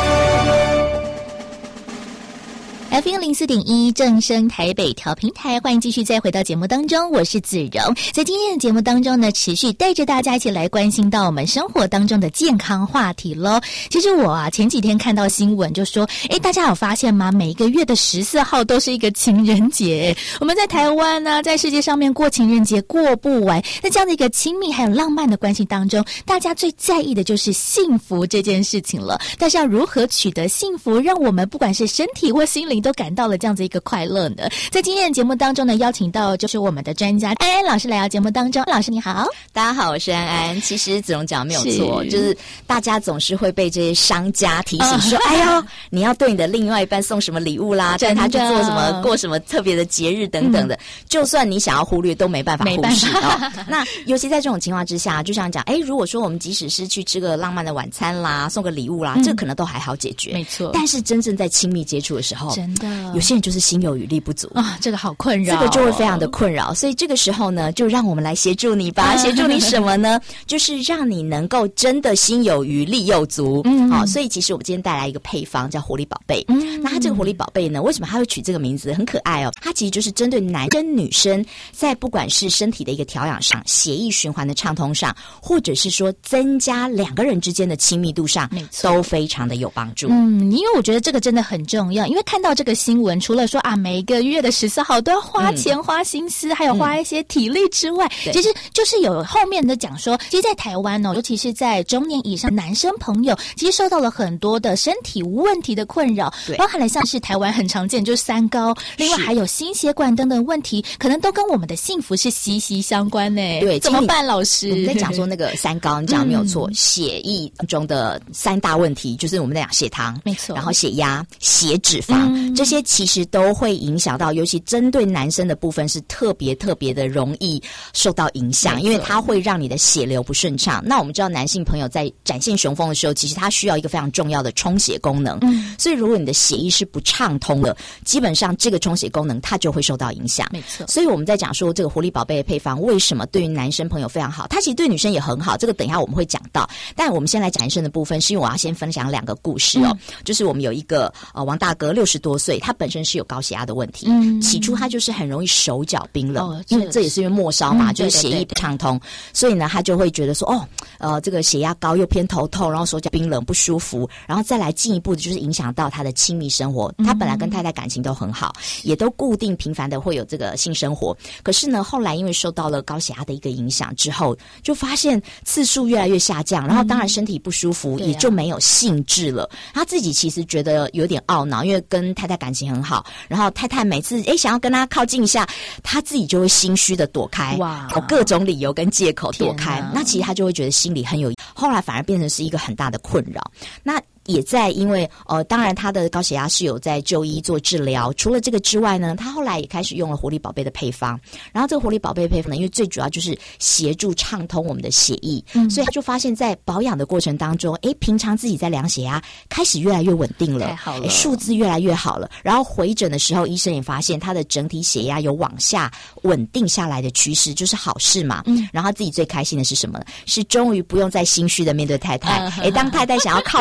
F M 零四点一正声台北调频台，欢迎继续再回到节目当中，我是子荣。在今天的节目当中呢，持续带着大家一起来关心到我们生活当中的健康话题咯。其实我啊前几天看到新闻就说，诶，大家有发现吗？每一个月的十四号都是一个情人节。我们在台湾呢、啊，在世界上面过情人节过不完。在这样的一个亲密还有浪漫的关系当中，大家最在意的就是幸福这件事情了。但是要如何取得幸福，让我们不管是身体或心灵都感到了这样子一个快乐呢？在今天的节目当中呢，邀请到就是我们的专家安安老师来到节目当中。老师你好。 大家好，我是安安。其实子荣讲没有错，就是大家总是会被这些商家提醒说，哦、哎呦，你要对你的另外一半送什么礼物啦，带他去做什么，过什么特别的节日等等的，嗯、就算你想要忽略，都没办法忽视哦。那尤其在这种情况之下，就像讲，哎，如果说我们即使是去吃个浪漫的晚餐啦，送个礼物啦，嗯、这可能都还好解决， 没错。 但是真正在亲密接触的时候， 真的。 有些人就是心有余力不足啊，这个好困扰， 这个就会非常的困扰。所以这个时候呢，就让我们来协助你吧。协助你什么呢？就是让你能够真的心有余力又足。嗯，好、哦，所以其实我们今天带来一个配方叫活力宝贝。嗯，那它这个活力宝贝呢，为什么它会取这个名字？很可爱哦。它其实就是针对男生女生，在不管是身体的一个调养上、血液循环的畅通上，或者是说增加两个人之间的亲密度上，都非常的有帮助。 嗯，因为我觉得这个真的很重要。因为看到这个新闻，除了说啊每一个月的十四号都要花钱、嗯、花心思，还有花一些体力之外，嗯、其实就是有后面的讲说，其实在台湾哦，尤其是在中年以上男生朋友，其实受到了很多的身体问题的困扰，包含了像是台湾很常见就是三高，另外还有心血管等等问题，可能都跟我们的幸福是息息相关呢。 对， 怎么办？老师， 我们在讲说那个三高，你讲的没有错，嗯、血液中的三大问题就是我们在讲血糖， 没错， 然后血压、血脂肪、嗯、这些其实都会影响到，尤其针对男生的部分是特别特别的容易受到影响，因为它会让你的血流不顺畅。那我们知道男性朋友在展现雄风的时候，其实他需要一个非常重要的充血功能，嗯，所以如果你的血液是不畅通的，基本上这个充血功能它就会受到影响。 没错， 所以我们在讲说这个活力宝贝的配方为什么对于男生朋友非常好，它其实对女生也很好，这个等一下我们会讲到。但我们先来讲男生的部分，是因为我要先分享两个故事哦，嗯、就是我们有一个呃王大哥六十多岁，他本身是有高血压的问题，嗯，起初他就是很容易手脚冰冷，哦、因为这也是因为末梢嘛，嗯、就是血液不畅通，所以呢他就会觉得说哦，呃这个血压高又偏头痛，然后手脚冰冷不舒服，然后再来进一步的就是影响到他的亲密生活。他本来跟太太感情都很好，嗯、也都固定频繁的会有这个性生活，可是呢后来因为受到了高血压的一个影响之后，就发现次数越来越下降，然后当然身体不舒服，嗯、也就没有兴致了。他自己其实觉得有点懊恼，因为跟太太感情很好，然后太太每次诶想要跟他靠近一下，他自己就会心虚的躲开，哇，有各种理由跟借口躲开。那其实他就会觉得心里很有，后来反而变成是一个很大的困扰。那也在因为呃，当然他的高血压是有在就医做治疗。除了这个之外呢，他后来也开始用了活力宝贝的配方。然后这个活力宝贝配方呢，因为最主要就是协助畅通我们的血液，嗯、所以他就发现，在保养的过程当中，诶，平常自己在量血压开始越来越稳定了， 太好了， 数字越来越好了。然后回诊的时候，医生也发现他的整体血压有往下稳定下来的趋势，就是好事嘛。嗯、然后自己最开心的是什么呢？是终于不用再心虚的面对太太。诶，当太太想要靠近的时候。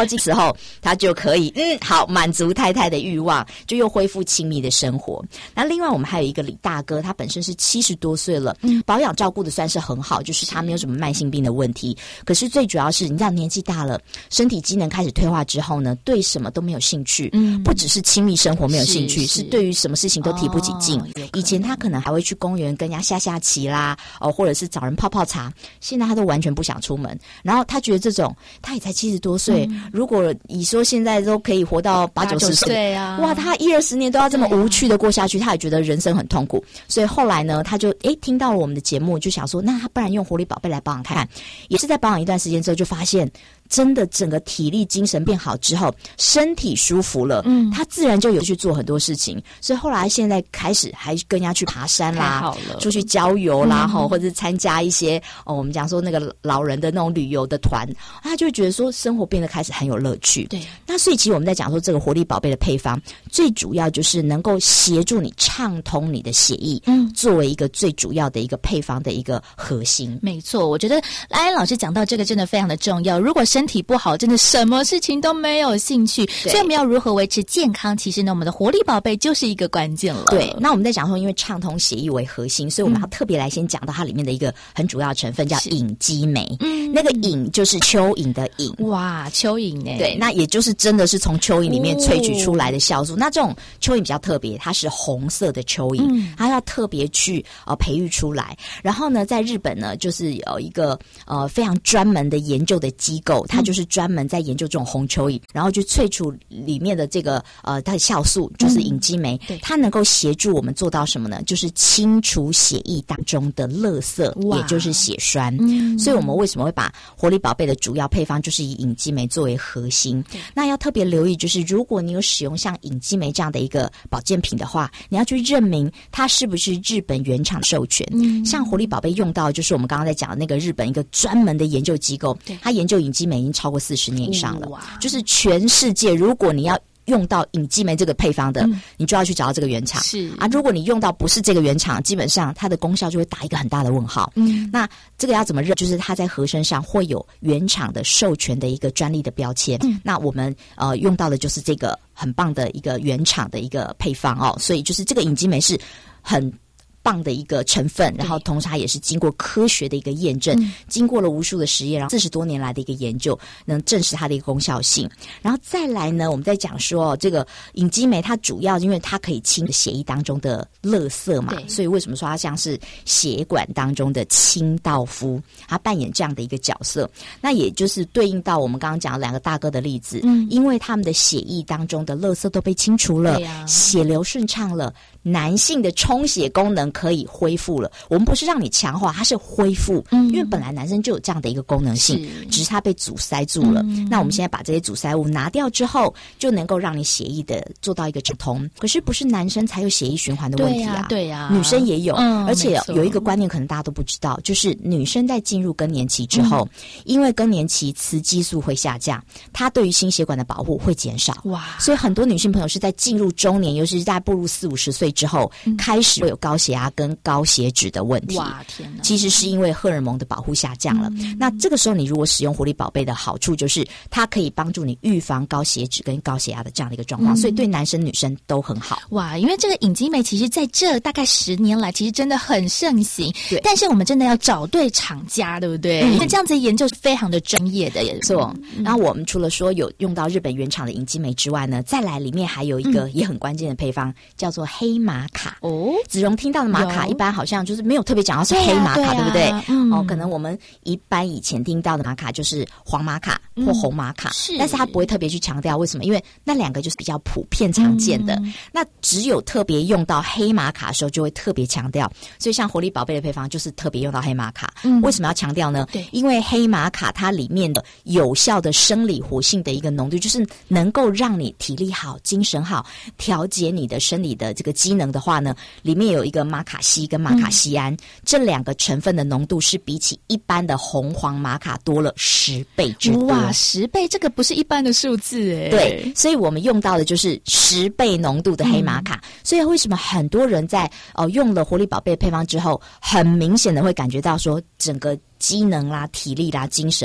后，他就可以嗯好满足太太的欲望，就又恢复亲密的生活。那另外我们还有一个李大哥，他本身是七十多岁了，嗯，保养照顾的算是很好，就是他没有什么慢性病的问题。可是最主要是你知道年纪大了，身体机能开始退化之后呢，对什么都没有兴趣，嗯，不只是亲密生活没有兴趣，是, 是对于什么事情都提不起劲。哦、以前他可能还会去公园跟人家下下棋啦，哦，或者是找人泡泡茶，现在他都完全不想出门。然后他觉得这种他也才七十多岁、嗯，如果你说现在都可以活到八九十岁啊，哇，他一二十年都要这么无趣的过下去，他也觉得人生很痛苦。所以后来呢，他就诶听到了我们的节目，就想说，那他不然用活力宝贝来保养看看。也是在保养一段时间之后，就发现真的整个体力精神变好之后，身体舒服了，嗯，他自然就有去做很多事情。所以后来现在开始还跟人家去爬山啦，出去郊游啦，嗯、或者是参加一些哦，我们讲说那个老人的那种旅游的团，他就会觉得说生活变得开始很有乐趣。对，那所以其实我们在讲说这个活力宝贝的配方，最主要就是能够协助你畅通你的血液，嗯，作为一个最主要的一个配方的一个核心。 没错，我觉得赖安老师讲到这个真的非常的重要。如果身体不好，真的什么事情都没有兴趣，所以我们要如何维持健康？其实呢，我们的活力宝贝就是一个关键了。 对，那我们在讲说，因为畅通血液为核心，所以我们要特别来先讲到它里面的一个很主要的成分，叫隐肌酶。嗯，那个隐就是蚯蚓的隐。 哇，蚯蚓呢？ 对，那也就是真的是从蚯蚓里面萃取出来的酵素。哦、那这种蚯蚓比较特别，它是红色的蚯蚓，嗯、它要特别去呃培育出来。然后呢，在日本呢，就是有一个呃非常专门的研究的机构，它就是专门在研究这种红蚯蚓，然后就萃取里面的这个呃它的酵素，就是隐肌酶，嗯、它能够协助我们做到什么呢？就是清除血液当中的垃圾，也就是血栓。嗯、所以我们为什么会把活力宝贝的主要配方就是以隐肌酶作为核心？那要特别留意，就是如果你有使用像隐肌酶这样的一个保健品的话，你要去认明它是不是日本原厂授权。嗯、像活力宝贝用到就是我们刚刚在讲的那个日本一个专门的研究机构，它研究隐肌酶已经超过四十年以上了，就是全世界如果你要用到隐肌酶这个配方的、嗯，你就要去找到这个原厂。是啊，如果你用到不是这个原厂，基本上它的功效就会打一个很大的问号。嗯，那这个要怎么认？就是它在盒身上会有原厂的授权的一个专利的标签。嗯，那我们呃用到的就是这个很棒的一个原厂的一个配方哦，所以就是这个隐肌酶是很棒的一个成分，然后同时它也是经过科学的一个验证，嗯、经过了无数的实验，然后四十多年来的一个研究，能证实它的一个功效性。然后再来呢，我们在讲说这个隐肌酶，它主要因为它可以清血液当中的垃圾嘛，所以为什么说它像是血管当中的清道夫，它扮演这样的一个角色。那也就是对应到我们刚刚讲的两个大哥的例子，嗯、因为他们的血液当中的垃圾都被清除了，啊、血流顺畅了，男性的充血功能可以恢复了。我们不是让你强化，它是恢复，嗯、因为本来男生就有这样的一个功能性，只是它被阻塞住了。嗯、那我们现在把这些阻塞物拿掉之后，就能够让你血液的做到一个畅通。可是不是男生才有血液循环的问题啊，对呀、啊，女生也有。嗯、而且有一个观念可能大家都不知道，就是女生在进入更年期之后，嗯、因为更年期雌激素会下降，它对于心血管的保护会减少。哇！所以很多女性朋友是在进入中年，尤其是在步入四五十岁之后，嗯、开始会有高血压跟高血脂的问题。哇，天哪！其实是因为荷尔蒙的保护下降了。嗯、那这个时候你如果使用活力宝贝的好处就是它可以帮助你预防高血脂跟高血压的这样的一个状况，嗯、所以对男生女生都很好。 哇，因为这个隐肌酶其实在这大概十年来其实真的很盛行，对，但是我们真的要找对厂家，对不对？嗯、因为这样子的研究是非常的专业的，也错。嗯、然后我们除了说有用到日本原厂的隐肌酶之外呢，再来里面还有一个也很关键的配方，嗯、叫做黑玛卡。哦，子荣听到的玛卡一般好像就是没有特别讲到是黑玛卡， 对,、啊对, 啊、对不对？嗯、哦，可能我们一般以前听到的玛卡就是黄玛卡或红玛卡，嗯、是，但是他不会特别去强调为什么，因为那两个就是比较普遍常见的。嗯、那只有特别用到黑玛卡的时候，就会特别强调。所以像活力宝贝的配方就是特别用到黑玛卡。嗯、为什么要强调呢？对，因为黑玛卡它里面的有效的生理活性的一个浓度，就是能够让你体力好、精神好，调节你的生理的这个机能的话呢，里面有一个玛卡西跟玛卡西胺，嗯、这两个成分的浓度是比起一般的红黄玛卡多了十倍之多。哇，十倍，这个不是一般的数字哎。对，所以我们用到的就是十倍浓度的黑玛卡。嗯、所以为什么很多人在呃用了活力宝贝配方之后，很明显的会感觉到说整个机能啦、体力啦、精神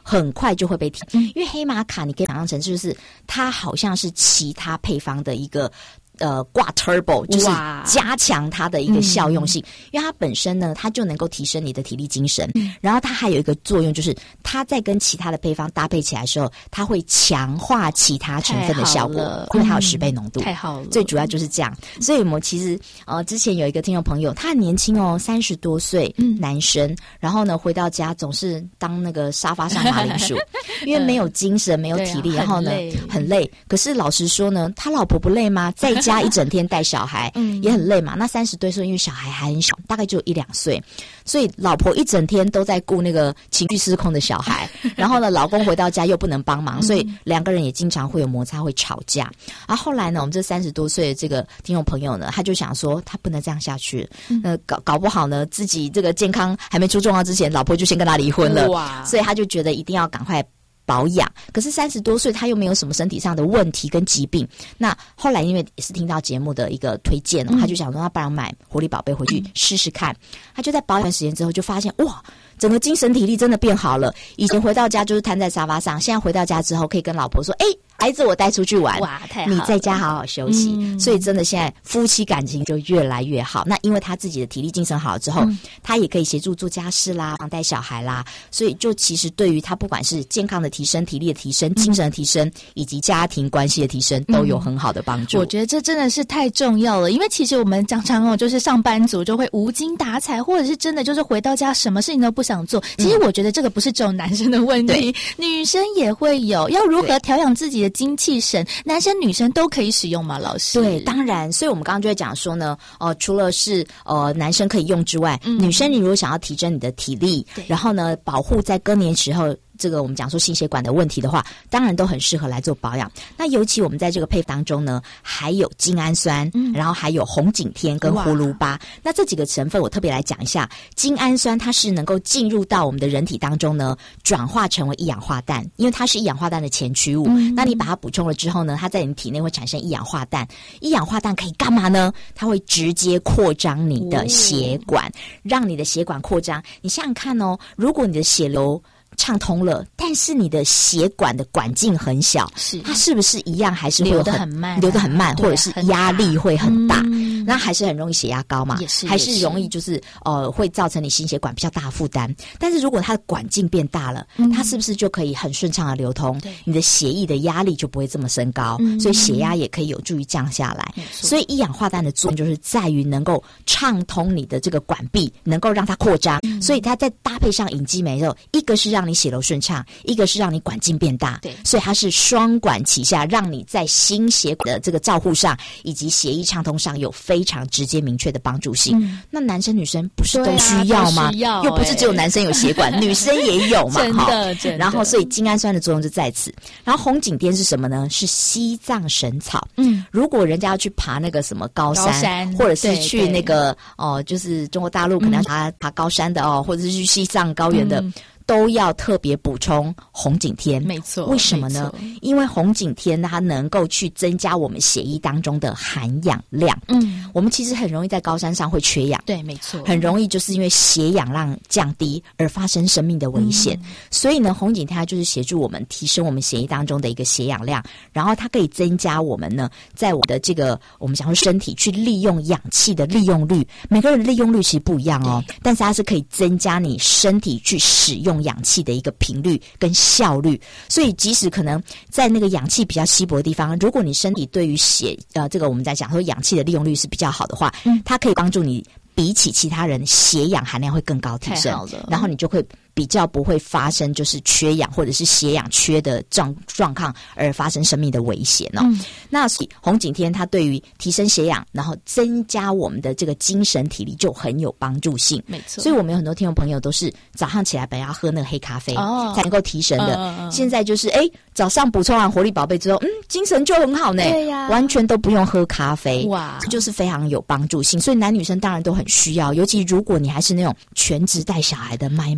很快就会被停，因为黑玛卡你可以想象成就是它好像是其他配方的一个。呃，挂 turbo 就是加强它的一个效用性，嗯、因为它本身呢，它就能够提升你的体力精神，嗯、然后它还有一个作用，就是它在跟其他的配方搭配起来的时候，它会强化其他成分的效果，因为它有十倍浓度， 太好了。 最主要就是这样，所以我们其实呃，之前有一个听众朋友，他很年轻哦，三十多岁，嗯、男生，然后呢回到家总是当那个沙发上马铃薯，因为没有精神，没有体力，啊、然后呢很累。可是老实说呢，他老婆不累吗？在家一整天带小孩，嗯，也很累嘛。那三十多岁，因为小孩还很小，大概就一两岁，所以老婆一整天都在顾那个情绪失控的小孩。然后呢，老公回到家又不能帮忙，所以两个人也经常会有摩擦，会吵架。而后来呢，我们这三十多岁的这个听众朋友呢，他就想说，他不能这样下去，呃，搞搞不好呢，自己这个健康还没出状况之前，老婆就先跟他离婚了。哇！所以他就觉得一定要赶快保养，可是三十多岁他又没有什么身体上的问题跟疾病。那后来因为也是听到节目的一个推荐、哦嗯、他就想说他不然买活力宝贝回去试试看、嗯、他就在保养时间之后就发现哇，整个精神体力真的变好了。以前回到家就是瘫在沙发上，现在回到家之后可以跟老婆说，哎、欸，孩子我带出去玩，哇，太好了，你在家好好休息、嗯、所以真的现在夫妻感情就越来越好。那因为他自己的体力精神好了之后、嗯、他也可以协助做家事啦，带小孩啦，所以就其实对于他不管是健康的提升、体力的提升、精神的提升、嗯、以及家庭关系的提升都有很好的帮助、 嗯、我觉得这真的是太重要了。因为其实我们常常哦，就是上班族就会无精打采，或者是真的就是回到家什么事情都不想做。其实我觉得这个不是只有男生的问题、嗯、女生也会有。要如何调养自己的精气神，男生女生都可以使用吗？老师？ 对，当然。所以我们刚刚就会讲说呢，呃，除了是呃男生可以用之外、嗯、女生你如果想要提升你的体力，然后呢保护在更年时候这个我们讲说心血管的问题的话，当然都很适合来做保养。那尤其我们在这个配方当中呢，还有精氨酸、嗯、然后还有红景天跟葫芦巴。那这几个成分我特别来讲一下。精氨酸它是能够进入到我们的人体当中呢，转化成为一氧化氮，因为它是一氧化氮的前驱物、嗯、那你把它补充了之后呢，它在你体内会产生一氧化氮。一氧化氮可以干嘛呢？它会直接扩张你的血管、哦、让你的血管扩张。你想想看哦，如果你的血流畅通了，但是你的血管的管径很小，是它是不是一样还是会有很流得很慢、啊、流得很慢，或者是压力会很大、嗯、那还是很容易血压高嘛，也是还是容易就是呃会造成你心血管比较大的负担。但是如果它的管径变大了、嗯、它是不是就可以很顺畅的流通，你的血液的压力就不会这么升高、嗯、所以血压也可以有助于降下来。所以一氧化氮的作用就是在于能够畅通你的这个管壁，能够让它扩张、嗯、所以它再搭配上隐肌酶之后，一个是让你血流顺畅，一个是让你管径变大，对，所以它是双管齐下，让你在心血管的这个照护上以及血液畅通上有非常直接明确的帮助性、嗯、那男生女生不是都需要吗？要又不是只有男生有血管女生也有嘛，真的真的。然后所以精氨酸的作用就在此。然后红景天是什么呢？是西藏神草。嗯，如果人家要去爬那个什么高山，高山或者是去那个哦、呃，就是中国大陆可能要爬、嗯、爬高山的哦，或者是去西藏高原的、嗯，都要特别补充红景天。没错。为什么呢？因为红景天它能够去增加我们血液当中的含氧量。嗯，我们其实很容易在高山上会缺氧。对，没错。很容易就是因为血氧量降低而发生生命的危险、嗯、所以呢红景天它就是协助我们提升我们血液当中的一个血氧量，然后它可以增加我们呢在我的这个我们讲说身体去利用氧气的利用率。每个人的利用率其实不一样哦，但是它是可以增加你身体去使用氧气的一个频率跟效率。所以即使可能在那个氧气比较稀薄的地方，如果你身体对于血呃这个我们在讲说氧气的利用率是比较好的话、嗯、它可以帮助你比起其他人血氧含量会更高提升，然后你就会比较不会发生就是缺氧或者是血氧缺的状状况而发生生命的危险哦。嗯、那红景天它对于提升血氧，然后增加我们的这个精神体力就很有帮助性。没错。所以我们有很多听众朋友都是早上起来本来要喝那个黑咖啡、哦、才能够提神的，嗯、现在就是哎早上补充完活力宝贝之后，嗯精神就很好呢。对呀、啊，完全都不用喝咖啡。哇，这就是非常有帮助性。所以男女生当然都很需要，尤其如果你还是那种全职带小孩的妈妈。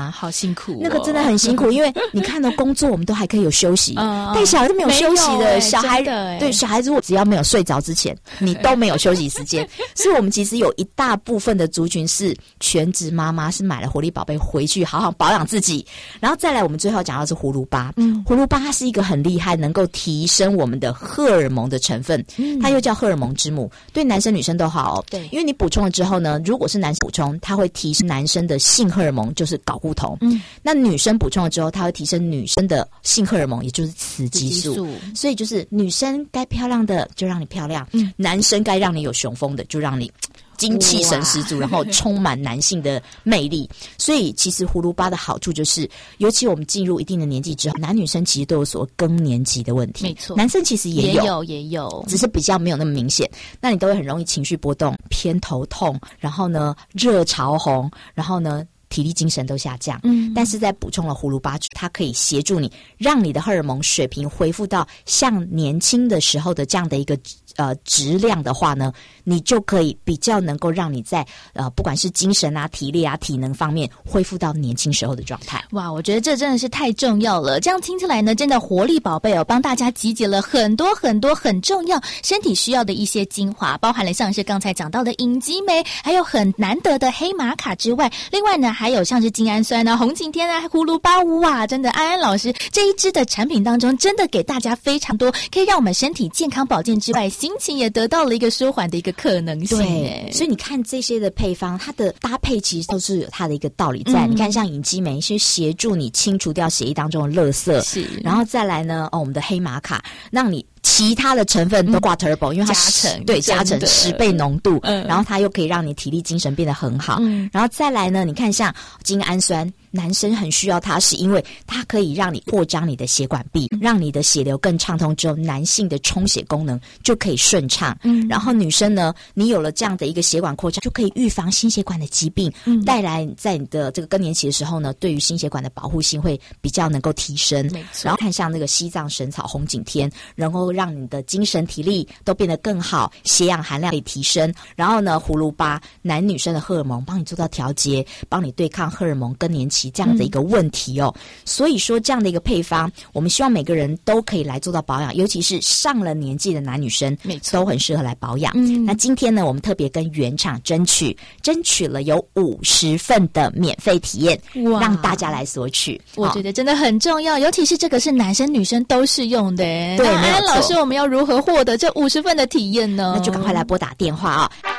吗？ 好辛苦、哦， 那个真的很辛苦，因为你看到工作我们都还可以有休息， 嗯、 带小孩都没有休息的， 欸、 小孩对小孩如果只要没有睡着之前，你都没有休息时间。所以我们其实有一大部分的族群是全职妈妈，是买了活力宝贝回去好好保养自己，然后再来我们最后讲到是葫芦巴，嗯，葫芦巴它是一个很厉害，能够提升我们的荷尔蒙的成分，嗯，它又叫荷尔蒙之母，对男生女生都好哦。对，因为你补充了之后呢，如果是男生补充，它会提升男生的性荷尔蒙，就是睾固酮，嗯，那女生补充了之后，它会提升女生的性荷尔蒙，也就是雌激素，激素所以就是女生该漂亮的就让你漂亮，嗯，男生该让你有雄风的就让你精气神十足，然后充满男性的魅力。所以其实葫芦巴的好处就是，尤其我们进入一定的年纪之后，男女生其实都有所更年期的问题。没错，男生其实也有， 也有，也有， 只是比较没有那么明显。那你都会很容易情绪波动、偏头痛，然后呢热潮红，然后呢体力精神都下降。嗯，但是在补充了葫芦巴，它可以协助你，让你的荷尔蒙水平恢复到像年轻的时候的这样的一个呃质量的话呢，你就可以比较能够让你在呃不管是精神啊、体力啊、体能方面恢复到年轻时候的状态。 哇，我觉得这真的是太重要了。这样听起来呢，真的活力宝贝哦，帮大家集结了很多很多很重要身体需要的一些精华，包含了像是刚才讲到的隐肌酶，还有很难得的黑玛卡之外，另外呢还有像是精氨酸啊、红景天啊、葫芦巴哇，真的安安老师这一支的产品当中，真的给大家非常多可以让我们身体健康保健之外，心情也得到了一个舒缓的一个可能性。 对，所以你看这些的配方，它的搭配其实都是有它的一个道理在。嗯、你看，像隐肌酶是协助你清除掉血液当中的垃圾，是，然后再来呢，哦，我们的黑玛卡让你其他的成分都挂 turbo，、嗯、因为它加成，对，加成十倍浓度，嗯，然后它又可以让你体力精神变得很好，嗯，然后再来呢，你看像精氨酸。男生很需要它，是因为它可以让你扩张你的血管壁，让你的血流更畅通之后，男性的充血功能就可以顺畅。嗯，然后女生呢，你有了这样的一个血管扩张，就可以预防心血管的疾病，嗯，带来在你的这个更年期的时候呢，对于心血管的保护性会比较能够提升。没错，然后看像那个西藏神草红景天，然后让你的精神体力都变得更好，血氧含量可以提升。然后呢，葫芦巴男女生的荷尔蒙帮你做到调节，帮你对抗荷尔蒙更年期这样的一个问题哦，嗯、所以说这样的一个配方，我们希望每个人都可以来做到保养，尤其是上了年纪的男女生，都很适合来保养。嗯，那今天呢，我们特别跟原厂争取，争取了有五十份的免费体验，让大家来索取。 我觉得真的很重要，尤其是这个是男生女生都适用的。对，那安安老师，我们要如何获得这五十份的体验呢？ 那就赶快来拨打电话啊、哦！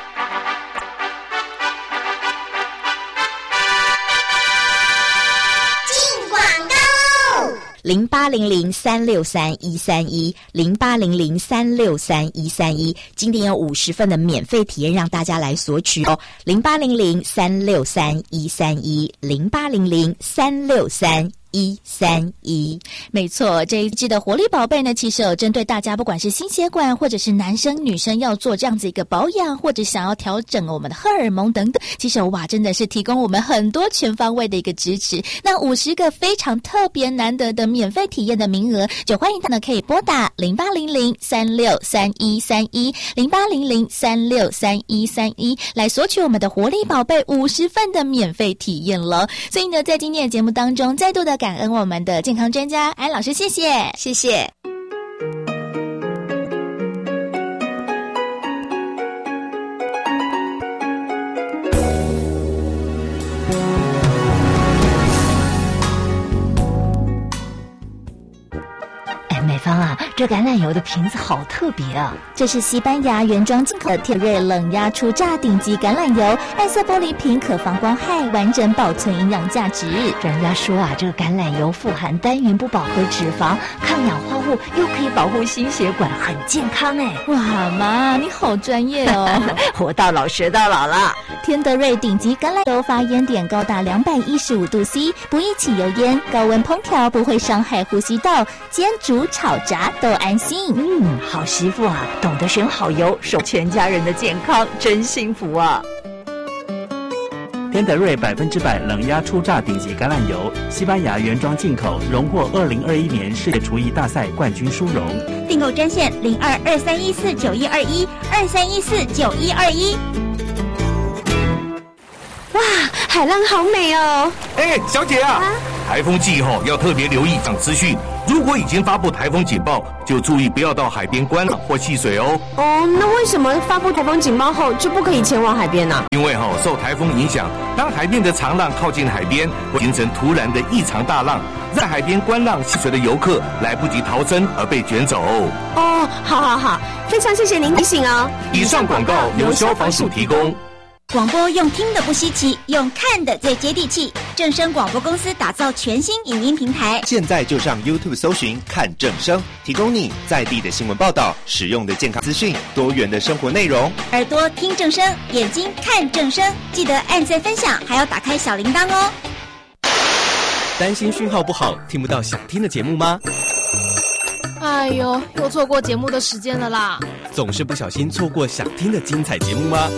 零八零零三六三一三一，零八零零三六三一三一，今天有五十份的免费体验让大家来索取哦。零八零零三六三一三一，零八零零三六三一三一， 没错，这一支的活力宝贝呢，其实有针对大家，不管是心血管或者是男生女生要做这样子一个保养，或者想要调整我们的荷尔蒙等等，其实哇，真的是提供我们很多全方位的一个支持。那五十个非常特别难得的免费体验的名额，就欢迎大家可以拨打零八零零三六三一三一，零八零零三六三一三一来索取我们的活力宝贝五十份的免费体验了。所以呢，在今天的节目当中，再度的感恩我们的健康专家安老师，谢谢， 谢谢。 美芳啊，这橄榄油的瓶子好特别啊！ 这是西班牙原装进口的铁瑞冷压初榨顶级橄榄油，暗色玻璃瓶可防光害，完整保存营养价值。 专家说啊，这个橄榄油富含单元不饱和脂肪，抗氧化物，又可以保护心血管，很健康哎！ 哇妈，你好专业哦！ 活到老学到老了。 天德瑞顶级橄榄油发烟点高达两百一十五度 C， 不易起油烟，高温烹调不会伤害呼吸道，煎煮炒炸都安心。 嗯，好媳妇啊，懂得选好油，守全家人的健康，真幸福啊！ 天德瑞百分之百冷压初榨顶级橄榄油，西班牙原装进口，荣获二零二一年世界厨艺大赛冠军殊荣。 订购专线零二二三一四九一二一二三一四九一二一。 哇， 海浪好美哦。 哎，小姐啊，啊台风季后要特别留意涨资讯。如果已经发布台风警报，就注意不要到海边观浪或戏水哦。 哦，那为什么发布台风警报后就不可以前往海边呢、啊？ 因为哈、哦、受台风影响，当海面的长浪靠近海边，会形成突然的异常大浪，在海边观浪戏水的游客来不及逃生而被卷走。 哦，好好好，非常谢谢您提醒哦。 以上广告由消防署提供。 广播用听的不稀奇，用看的最接地气。正声广播公司打造全新影音平台， 现在就上 YouTube 搜寻看正声，提供你在地的新闻报道、实用的健康资讯、多元的生活内容。 耳朵听正声，眼睛看正声，记得按赞分享，还要打开小铃铛哦。 担心讯号不好，听不到想听的节目吗？ 哎呦，又错过节目的时间了啦！ 总是不小心错过想听的精彩节目吗？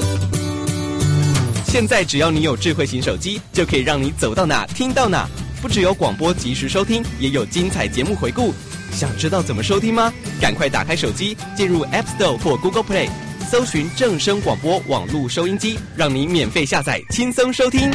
现在只要你有智慧型手机，就可以让你走到哪听到哪。不只有广播及时收听，也有精彩节目回顾。想知道怎么收听吗？赶快打开手机，进入 App Store 或 Google Play， 搜寻正声广播网络收音机，让你免费下载，轻松收听。